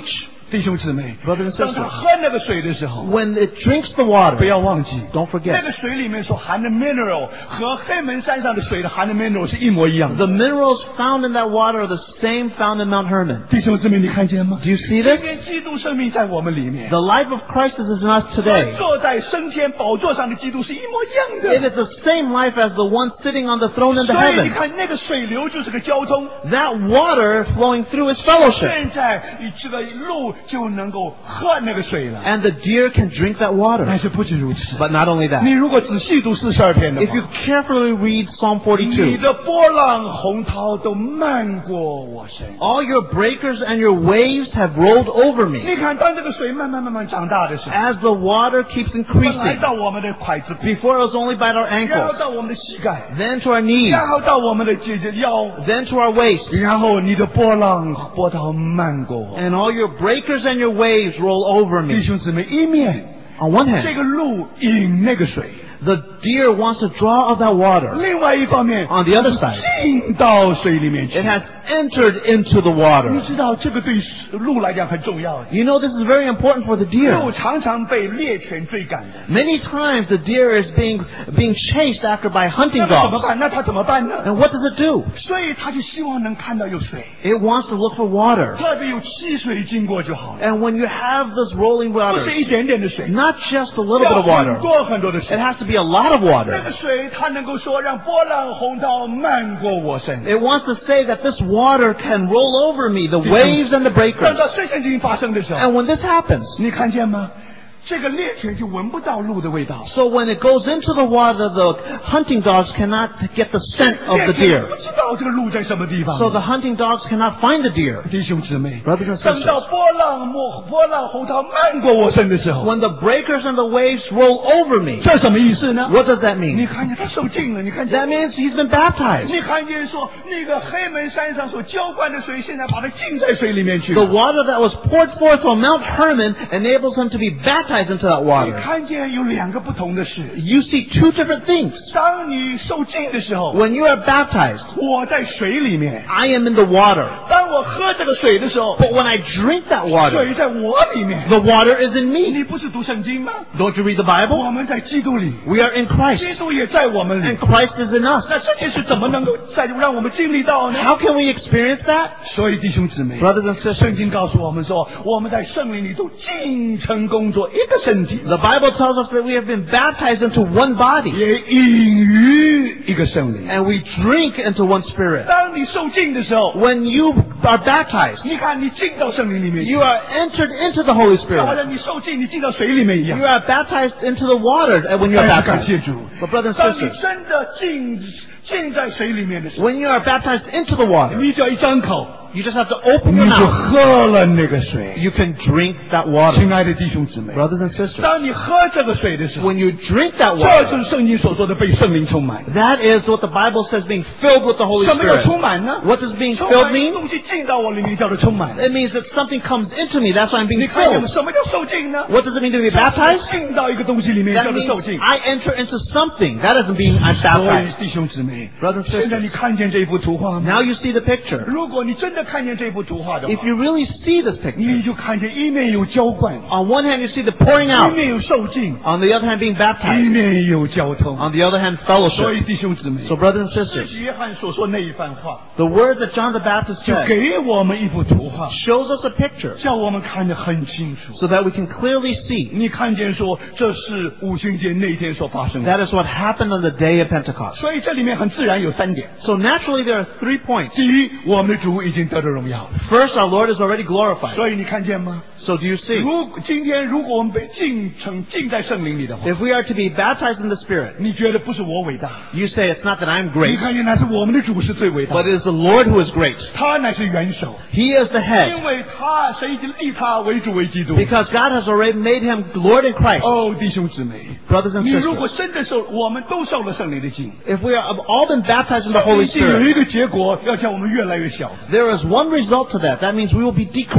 弟兄姊妹， Brothers and 当他 sisters, 喝那个水的时候， when it drinks the water, 不要忘记， don't 那 forget, 个水里面所含的 mineral 和黑门山上的水的含的 mineral 是一模一样的。 the minerals found in that water are the same found in Mount Hermon. 弟兄姊妹，你看见吗？ Do you see 今 this? 天基督生命在我们里面， The life of Christ is in us 和 today. 坐在升天宝座上的基督是一模一 It 样 is 的。 the same life as the one sitting on the throne in the 所以你 heaven. 看，那个水流就是个交通。 That water flowing through is fellowship. 现在你这个鹿就能够喝那个水了。 And the deer can drink that 但 water. 是不止如此， But not only 你 that, 如果仔细读42篇的 if you 话， carefully read Psalm 你 42, 的波浪洪涛都漫过我身。 all your breakers and your waves have rolled over me. 你看，当这个水慢慢长大的时候， As the water keeps 本来 increasing, 到我们的筷子骨， before it was only by our 然后 ankles, 到我们的膝盖， then to our knees, 然后到我们的这腰， then to our waist, 然后你的波涛漫过我。 and all your breakers and your waves roll over 弟 me. 兄姊妹，一面 On one 这 hand, 个鹿饮那个水， the deer wants to draw of that water. 另外一方面 On the other side, 进到水里面去 it。has entered into the 你 water. 知道这个对鹿来讲很重要的。 You know this is very important for the 鹿 deer. 常常被猎犬追赶的， Many times the deer is being chased after by hunting 那么怎么 dogs. 办？那它怎么办呢？ And what does it do? 所以它就希望能看到有水， It wants to look for water. 特别有溪水经过就好了， And when you have this rolling 不 water, 是一点点的水， not just a little bit 要 of water, 很多很多的 it 水。 has to be a lot of 那 water. 个水它能够说让波浪洪涛漫过我身。 It wants to say that this water can roll over me, the waves and the 等 breakers. 到这件事情发生的时候， And when this happens, 你看见吗？这个猎犬就闻不到鹿的味道。 so when it goes into the water, the hunting dogs cannot get the scent of 猎 the 犬 deer. 不知道这个鹿在什么地方。 So the hunting dogs cannot find the deer. 弟兄姊妹， Brothers and 等到 sisters, 波浪洪涛漫过我身的时候， when the breakers and the waves roll over me, 这什么意思呢？ what does that 你 mean? 看见他受尽了，你看见 That means he's been baptized. 你看见说那个黑门山上所浇灌的水，现在把它浸在水里面去 The 了。 water that was poured forth from Mount Hermon enables him to be baptized into that 你 water. 看见有两个不同的事。 You see two different things. 当你受浸的时候， When you are baptized, 我在水里面； I am in the water. 当我喝这个水的时候， But when I drink that water, 水在我里面。 the water is in me. 你不是读圣经吗？ Don't you read the Bible? 我们在基督里， We are in Christ, 基督也在我们里 and。Christ is in us. 那这件事怎么能够再让我们经历到呢？ How can we experience that? 所以弟兄姊妹， Brothers and 圣 sisters, 经告诉我们说，我们在圣灵里都进城工作一个身体， the Bible tells us that we have been baptized into one body, 也隐于一个圣灵。 and we drink into one spirit. 当你受浸的时候， When you are baptized, 你看你进到圣灵里面去 you，are entered into the Holy 就好 Spirit. 像你受浸，你进到水里面一样 You。are baptized into the water when you are 但是感 baptized. 谢主， But brothers and 当你 sisters, 真的浸在水里面的时候， when you are baptized into the water, 你只要一张口， you just have to open 你 your 就 mouth. 喝了那个水。 You can drink that water. 亲爱的弟兄姊妹， Brothers and sisters, 当你喝这个水的时候， when you drink that 这 water, 就是圣经所说的被圣灵充满。 that is what the Bible says being filled with the Holy 什么叫 Spirit. 充满呢？ What does being 充 filled 满 mean? 东西进到我里面叫做充满。 It means that something comes into me. That's why I'm 你 being 看见吗？ filled. 什么叫受浸呢？ What does it mean to be baptized? 进到一个东西里面 That 叫做 means 受浸。 I enter into something. That doesn't mean I'm 所以 baptized. 弟兄姊妹， Brothers and 现在 sisters, 你看见这幅图画吗？ now you see the picture. 如果你真的看见这幅图画的 If 话， you really see this picture, 你就看见一面有浇灌， on one hand you see the pouring 一 out, 面有受浸， on the other hand being 一 baptized, 面有交通。 on the other hand 所 fellowship. 以弟兄姊妹， So brothers and 这 sisters, 是约翰所说那一番话， the words that John the Baptist 就 said 给我们一幅图画， shows us a picture 叫我们看得很清楚。 so that we can clearly see 你看见说这是五旬节那天所发生的， that is what happened on the day of Pentecost. 所以这里面很自然有3点。 So naturally there are 3 points. 第一，我们的主已经得到荣耀， First, our Lord is already glorified. 所以你看见吗？ So do you see? 今天如果我们被浸在圣灵里的话， If we are to be baptized in the Spirit, 你觉得不是我伟大？ you say it's not that I'm 你 great, 看见那是我们的主是最伟大 but 的， it is the Lord who is great. 他乃是元首， He is the head 因为神已经立他为主为基督。 because God has already made him Lord in Christ. 哦，弟兄姊妹， Brothers and 你如果 sisters, 真的受，我们都受了圣灵的浸， if we have all been baptized in the Holy 一定有 Spirit, 一个结果，要叫我们越来越小。 there is one result to that. That means we will be decreased.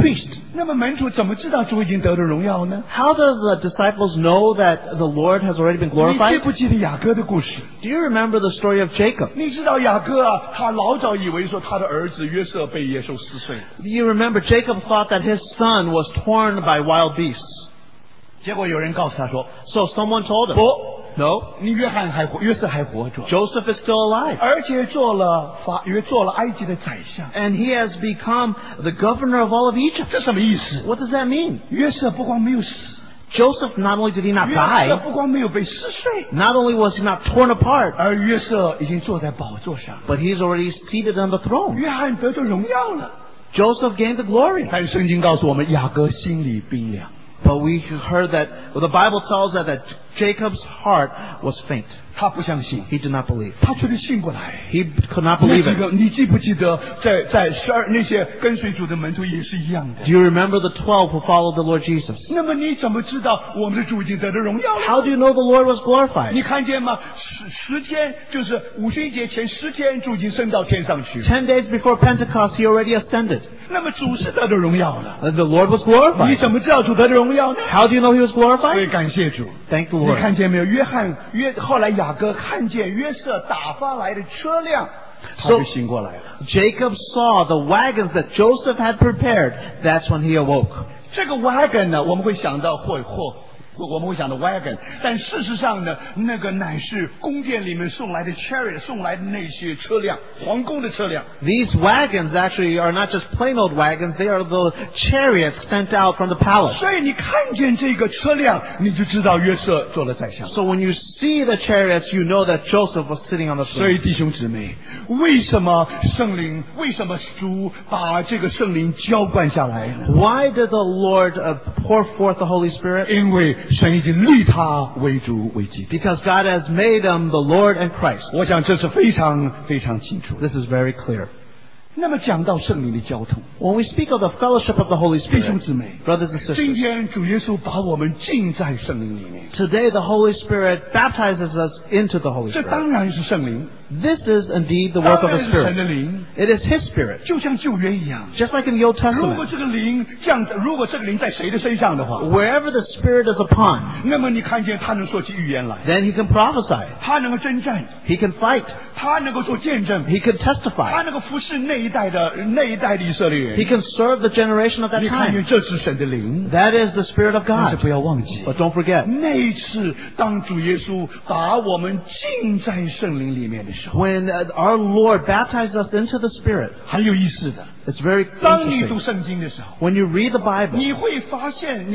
那么门徒怎么知道主已经得了荣耀呢？ How does the disciples know that the Lord has already been 你记 glorified? 不记得雅各的故事？ Do you remember the story of Jacob? 你知道雅各啊，他老早以为说他的儿子约瑟被野兽撕碎了， Do you remember Jacob thought that his son was torn by wild beasts? 结果有人告诉他说 So someone told him, 不， no, 你约瑟还活着， Joseph is still alive. 而且做了埃及的宰相。 And he has become the governor of all of Egypt. 这什么意思？ What does that mean? 约瑟不光没有死， Joseph, not only did he not 约瑟 die, 不光没有被撕碎， not only was he not torn apart, 而约瑟已经坐在宝座上， but he's already seated on the throne. 约翰得着荣耀了。 Joseph gained the glory. 但是圣经告诉我们，雅各心里冰凉。 But we heard that, well, the Bible tells us that Jacob's heart was faint. 他不相信， He did not believe. 他觉得信不来。 He could not 那 believe 几 it. 个，你记不记得在那些跟随主的门徒也是一样的？ Do you remember the 12 who followed the Lord Jesus? 那么你怎么知道我们的主已经得着荣耀了？ How do you know the Lord was glorified? 你看见吗？十天，就是五旬节前10天，主已经升到天上去。 10 days before Pentecost, he already ascended. 那么主是得着荣耀了。 And the Lord was 你 glorified. 怎么知道主得着荣耀呢？ How do you know he was 所以 glorified? 感谢主。 Thank the 你 Lord. 看见没有？后来雅各看见约瑟打发来的车辆，他就醒过来了。 Jacob saw the wagons that Joseph had prepared. That's when he awoke. 这个 wagon 呢，我们会想到我们会想到 wagon， 但事实上呢，那个乃是宫殿里面送来的 chariot， 送来的那些车辆，皇宫的车辆。 These wagons actually are not just plain old wagons, they are the chariots sent out from the palace. 所以你看见这个车辆，你就知道约瑟做了宰相。 So when you see the chariots, you know that Joseph was sitting on the 所以 throne. 弟兄姊妹，为什么主把这个圣灵浇灌下来呢？ Why did the Lord pour forth the Holy Spirit? 因为神已经立他为主为基督。 Because God has made him the Lord and Christ. 我想这是非常非常清楚的。 This is very clear. 那么讲到圣灵的交通， When we speak of the fellowship of the Holy 弟兄 Spirit, 姊妹， brothers and 今 sisters, 天主耶稣把我们浸在圣灵里面， today the Holy Spirit baptizes us into the Holy 这 Spirit. 当然是圣灵， This is indeed the 当 work of 然 the 是神的 Spirit. 灵， It is His Spirit. 就像旧约一样。 Just like in the Old 如果 Testament, 这个灵在谁的身上的话， wherever the Spirit is upon, 那么你看见他能说起预言来， then He can prophesy. 他能够征战， He can fight. 他能够做见证， He can 他 testify. 能够服侍那一代的以色列 He 人。 can serve the generation of that 你看见 time. 这是神的灵， That is the Spirit of 但是 God. 不要忘记， But don't forget, 那一次当主耶稣把我们浸在圣灵里面的时候， when our Lord baptized us into the Spirit, 很有意思的。 it's very 当你读 interesting. 圣经的时候， When you read the Bible, 你会发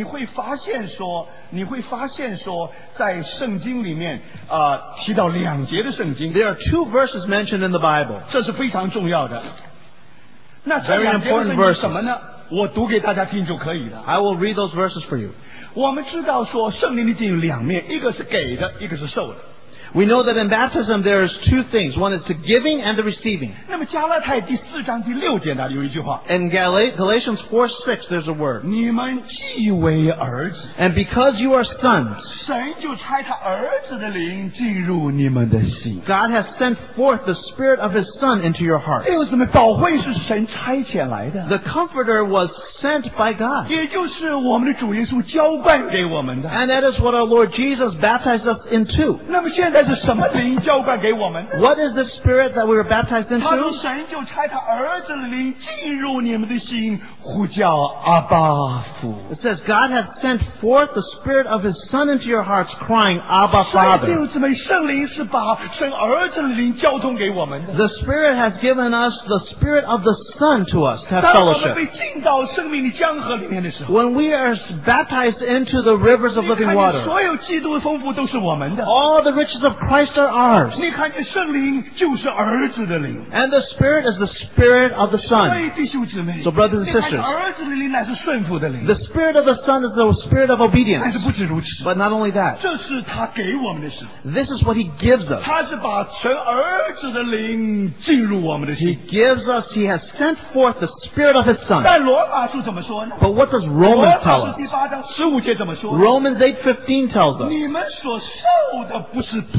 现说，在圣经里面提到2节的圣经， there are 2 verses mentioned in the Bible. 这是非常重要的。那这 Very 2节的 important 圣经 verses. 是什么呢？我读给大家听就可以了。 I will read those verses for you. 我们知道说圣灵的经有2面，一个是给的，一个是受的。 We know that in baptism there's 2 things. One is the giving and the receiving. 那么加拉太第4章第6节那里有一句话： In Galatians 4:6, there's a word. 你们既为儿子， And because you are sons, 神就差他儿子的灵进入你们的心。 God has sent forth the Spirit of His Son into your heart. 因为什么？保惠是神差遣来的， The Comforter was sent by God. 也就是我们的主耶稣浇灌给我们的。 And that is what our Lord Jesus baptized us into. 那么现在是什么灵浇灌给我们？ What is the Spirit that we were baptized 他说 into? 神就差他儿子的灵进入你们的心，呼叫阿爸父。 It says God has sent forth the Spirit of His Son into your hearts, crying, Abba 所以弟 Father. 兄姊妹，圣灵是把神儿子的灵交通给我们的。 The Spirit has given us the Spirit of the Son to us to have 当我们被 fellowship. 浸到生命的江河里面的时候， When we are baptized into the rivers of 你 living 看见 water, 所有基督的丰富都是我们的。 all the riches of Christ are ours. 你看见圣灵就是儿子的灵。 And the Spirit is the Spirit of the 所 Son. 以弟兄姊妹， So brothers and 你看见 sisters, 儿子的灵乃是顺服的灵。 the Spirit of the Son is the Spirit of 但 obedience. 是不止如此， But not only that, 这是他给我们的时候， this is what He gives us. 他是把神儿子的灵进入我们的 He 心。 gives us, He has sent forth the Spirit of His Son. 但罗马书怎么说呢？ But what does 罗 Romans 马 tell 书 us? 第8章15节怎么说？ Romans 8:15 tells us, 你们所受的不是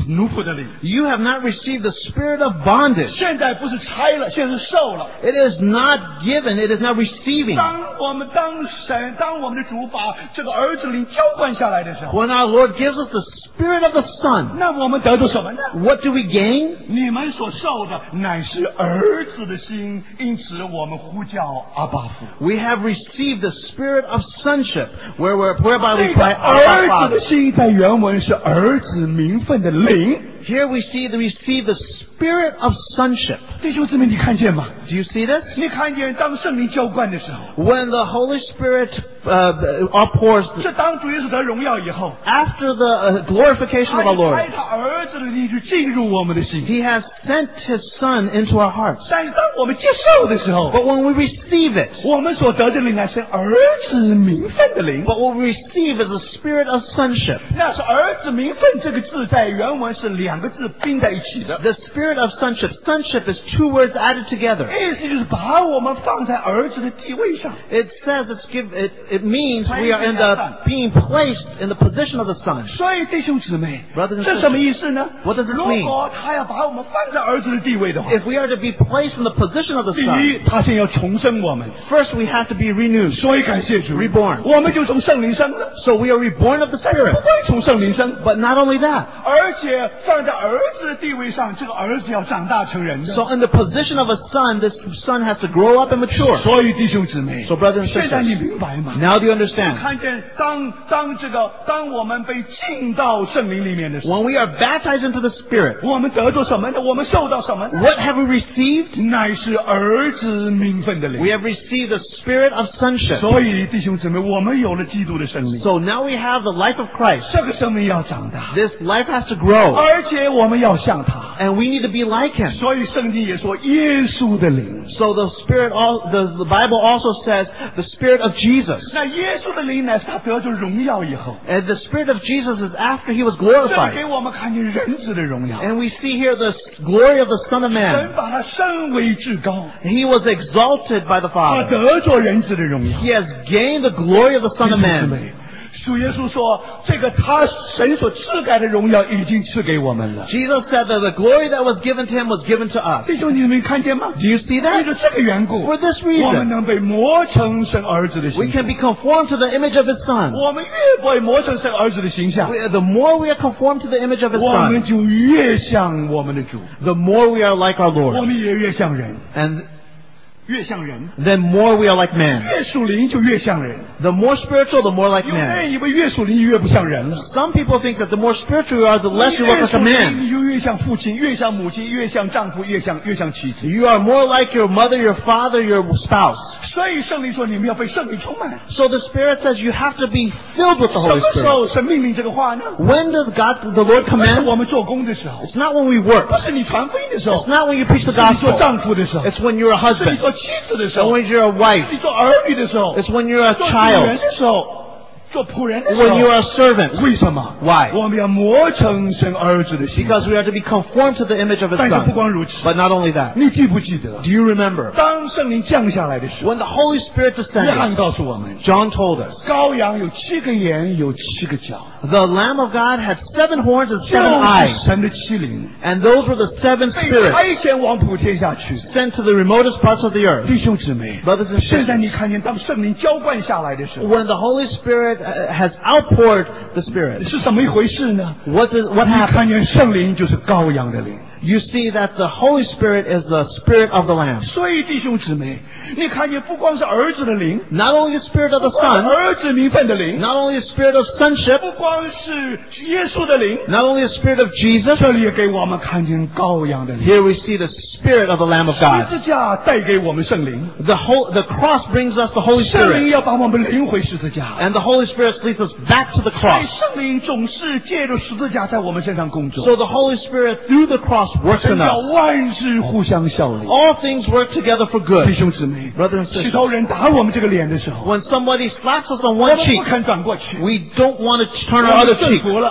奴仆的灵。 You have not received the spirit of bondage. 现在不是拆了，现在是受了。 It is not given, it is not receiving. 当我们的主把这个儿子灵浇灌下来的时候， When our Lord gives us the spirit of the Son, 那我们得到什么呢？ what do we gain? 你们所受的乃是儿子的心，因此我们呼叫阿爸父。 We have received the spirit of sonship, whereby 这 we 个 cry, 儿 Abba 子的 Father. 心在原文是儿子名分的灵。 Here we receive the spirit of sonship. 弟兄姊妹，你看见吗？ Do you see this? 你看见当圣灵浇灌的时候， When the Holy Spirit outpours, 这当主耶稣得荣耀以后， after the glorification 他 of our 就 Lord, 派他儿子的灵去进入我们的心。 He has sent His Son into our hearts. 但是当我们接受的时候， But when we receive it, 我们所得的灵乃是儿子名分的灵。 what we receive is the spirit of sonship. 那是儿子名分这个字在原文是两个字拼在一起的， The spirit of sonship. Sonship is two words added together. 意思就是把我们放在儿子的地位上。 It says it means we are being placed in the position of the Son. 所以弟兄姊妹， Brothers and 这什么意思呢？ What does it mean? 如果他要把我们放在儿子的地位的话， If we are to be placed in the position of the 第一 Son, 他先要重生我们， first we have to be renewed. 所以感谢主 Reborn. 我们就从圣灵生了。 So we are reborn of the 不 Spirit. 光从圣灵生， But not only that. 而且放在儿子的地位上，这个儿子要长大成人的。 So in the position of a son, this son has to grow up and mature. 所以弟兄姊妹， So brothers and 现在你 sisters, 明白吗？ now do you understand? 看见当我们被浸到圣灵里面的时候， When we are baptized into the Spirit, 我们得到什么呢？我们受到什么呢？ what have we received? 乃是儿子名分的 We 灵。 have received the spirit of sonship. 所以弟兄姊妹，我们有了基督的生命， So now we have the life of Christ. 这个生命要长大， This life has to grow. 而且我们要像他。 And we need to be like Him. 所以圣经也说耶稣的灵。 So the the Bible also says the Spirit of Jesus. 那耶稣的灵呢，是他得着荣耀以后， And the Spirit of Jesus is after He was 这里 glorified. 给我们看见人子的荣耀。 And we see here the glory of the Son of 神 Man. 把他升为至高， He was exalted by the 他 Father. 得着人子的荣耀。 He has gained the glory of the Son of 弟兄姊 Man. 妹，主耶稣说，这个他神所赐给的荣耀已经赐给我们了。 Jesus said that the glory that was given to Him was given to us. 弟兄，你们看见吗？ Do you see 为 that? 了这个缘故， For this 我们 reason, 能被磨成神儿子的 we 形 can 象。 be conformed to the image of His Son. 我们越被磨成神儿子的形象， The more we are conformed to the image of His 我们 Son, 就越像我们的主， the more we are like our 我 Lord. 们也越像人， And 越像人， then more we are like man. 越属灵就越像人。 The more spiritual, the more like 有的 man. 人以为越属灵越不像人了。 Some people think that the more spiritual you are, the less you look 越 like 属 a 灵 man. 你就越像父亲，越像母亲，越像丈夫，越像妻子。 You are more like your mother, your father, your spouse. 所以圣灵说你们要被圣灵充满。 So the Spirit says you have to be filled with the 什 Holy 么时 Spirit. 候神命令这个话呢？ When does the Lord 不是 command? 我们做工的时候， It's not when we work. 不是你传福音的时候 It's，not when you preach the 是你做 gospel. 丈夫的时候， It's when you're a 是你 husband. 做妻子的时 It's 候， when you're a wife. 你做儿女的时候， It's when you're a 做主人 child. 的时候，做仆人的时 When you're 候。 a servant. 为什么 Why? 我们要磨成神儿子的形象。 Because we are to be conformed to the image of His 但是不 Son. 光如此， But not only that. 你记不记得， Do you remember? 当圣灵降下来的时候， When the Holy Spirit 约翰 descended, 告诉我们， John told us, 羔羊有7个眼，有7个角， the Lamb of God had 7 horns and 就 7 eyes. 是神的7灵， And those were the 7 被 spirits 差遣往普天下去。 sent to the remotest parts of the earth. 弟兄姊妹， Brothers and 现在 sisters, 你看见当圣灵浇灌下来的时候， when the Holy Spirit has outpoured the Spirit, 是怎么一回事呢？ what 你 happened? 看见圣灵就是羔羊的灵。 You see that the Holy Spirit is the Spirit of the Lamb. 所以弟兄姊妹，你看见不光是儿子的灵， Not only the Spirit of 不 the 光是 Son, 儿子名分的灵， not only the Spirit of sonship, 不光是耶稣的灵， not only the Spirit of Jesus, 这里也给我们看见羔羊的灵。 here we see the Spirit of the Lamb of 十 God. 字架带给我们圣灵， The cross brings us the Holy 圣灵 Spirit, 要把我们领回十字架。 and the Holy Spirit leads us back to the 所以 cross. 圣灵总是借着十字架在我们身上工作。 So the Holy Spirit through the cross works 神 in 叫 us. 万事互相效力。 All things work together for good. 弟兄姊妹， Brothers and 许 sisters, 头人打我们这个脸的时候， when somebody slaps us on 我 one 们不 cheek, 肯转过去， we don't want to 我 turn our 们 other 顺 cheek, 服了。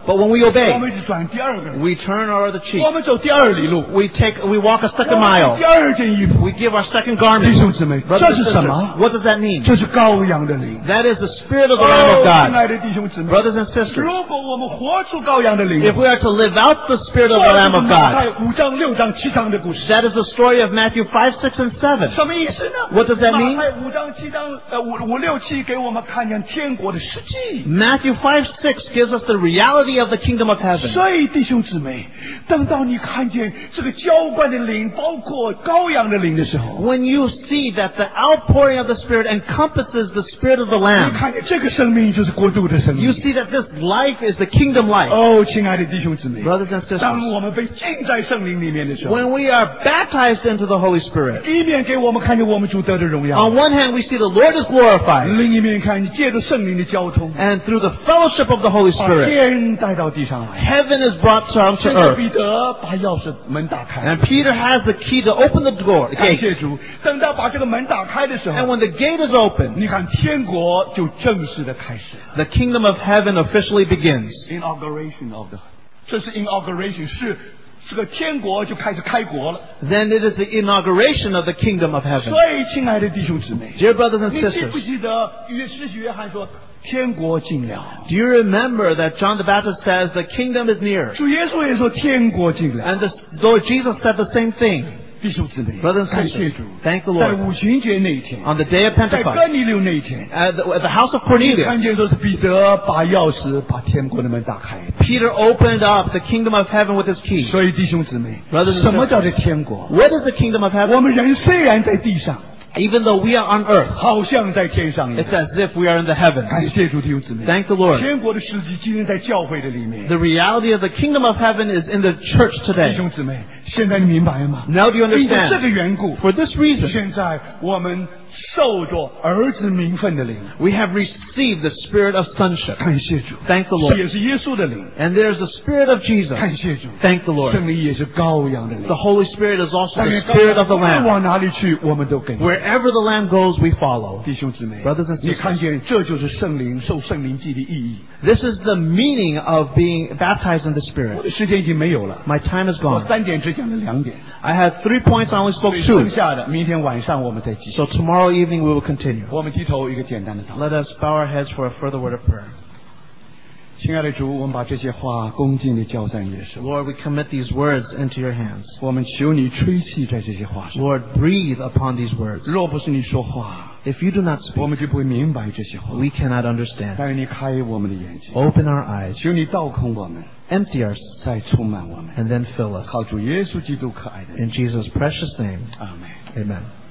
But when we 我 obey, 们只转第二个人， we turn our other 我 cheek. 们走第二里路， We walk a 我 second 们 mile. 第二件衣服。 We give our second 弟 garment. 兄姊妹， Brothers 这 and 是什么？ sisters, what does that mean? 这是羔羊的灵。 That is the Spirit of the Lamb of 亲 God. 爱的弟兄姊妹， Brothers and sisters, 如果我们活出羔羊的灵， if we are to live out the Spirit of the Lamb of 马太 God, 5章、6章、7章的故事， that is the story of Matthew 5, 6, and 7. 什么意思呢 What does that mean? 马太5章、7章、5、6、7给我们看见天国的实际。 Matthew 5, 6 gives us the reality of the kingdom of heaven. 所以弟兄姊妹，等到你看见这个浇灌的灵，包括羔羊的灵的时候， When you see that the outpouring of the Spirit encompasses the Spirit of the 你 Lamb, 看见这个生命就是国度的生 you 命。 see that this life is the kingdom life. 哦，亲爱的弟兄姊妹， Brothers and 当 sisters, 我们被浸在圣灵里面的时候， when we are baptized into the Holy Spirit, 一面给我们看见我们主得的荣耀， on one hand we see the Lord is glorified, 另一面看借着圣灵的交通， and through the fellowship of the Holy 把 Spirit, 天带到地上来。 heaven is brought down to 现在 earth. 彼得把钥匙门打开， And Peter has the key to open the door, the 感 gate. 谢主。等到把这个门打开的时 And 候， when the gate is open, 你看天国就正式的开始。 the kingdom of heaven officially begins. Inauguration of the， 这是 inauguration， 是这个天国就开始开国了。 Then it is the inauguration of the kingdom of heaven. 所以，亲爱的弟兄姊妹， Dear brothers and 你记不 sisters, 记得施洗约翰说天国近了？ do you remember that John the Baptist says the kingdom is near? 主耶稣也说天国近了。 And the Lord Jesus said the same thing. 弟兄姊妹， Brothers and 感谢 sisters, 主， thank the 在 Lord. 五旬节那一天， On the day of 在 Pentecost, 哥尼流那一天， at the house of 看 Cornelius, 见说是彼得把钥匙把天国的门打开。 Peter opened up the kingdom of heaven with his key. 所以弟兄姊妹， Brothers and 什么 sisters, 叫做天国？ what is the kingdom of heaven? 我们人虽然在地上， Even though we are on earth, 好像在天上一 it's 样。 as if we are in the heavens. 感谢主，弟兄姊妹。 Thank the Lord. 天国的实际今天在教会的里面。 The reality of the kingdom of heaven is in the church 弟 today. 兄姊妹，现在你明白吗？ Now do you 因为这 understand? 个缘故， For this reason, 现在我们受着儿子名分的灵。 we have received the spirit of sonship. 感谢主， Thank the 这 Lord. 也是耶稣的灵。 And there's the spirit of Jesus. 感谢主， Thank the Lord. 圣灵也是羔羊的灵 The。Holy Spirit is also 但 the 愿 spirit of the 无论 Lamb. 往哪里去，我们都跟。 Wherever the Lamb goes, we follow. 弟兄姊妹 Brothers and sisters. 你看见这就是圣灵受圣灵祭的意义。 This is the meaning of being baptized in the 我 Spirit. 的时间已经没有了， My time is 我 gone. 3点只讲了2点， I had 3 points, I only 所 spoke 以剩 2. 下的明天晚上我们再继续。 So tomorrow evening we will continue. 我们低头一个简单的祷告。 Let us bow our heads for a further word of prayer. 亲爱的主，我们把这些话恭敬地交在你的手。 Lord, we commit these words into your hands. 我们求你吹气在这些话上。 Lord, breathe upon these words. 若不是你说话， If you do not 我 speak, 们就不会明白这些话。 we cannot understand. 但愿你开我们的眼睛， Open our eyes, 求你倒空我们， empty us, 再充满我们。 and then fill us. 靠主耶稣基督可爱的名 In Jesus' precious name, 阿门。 amen.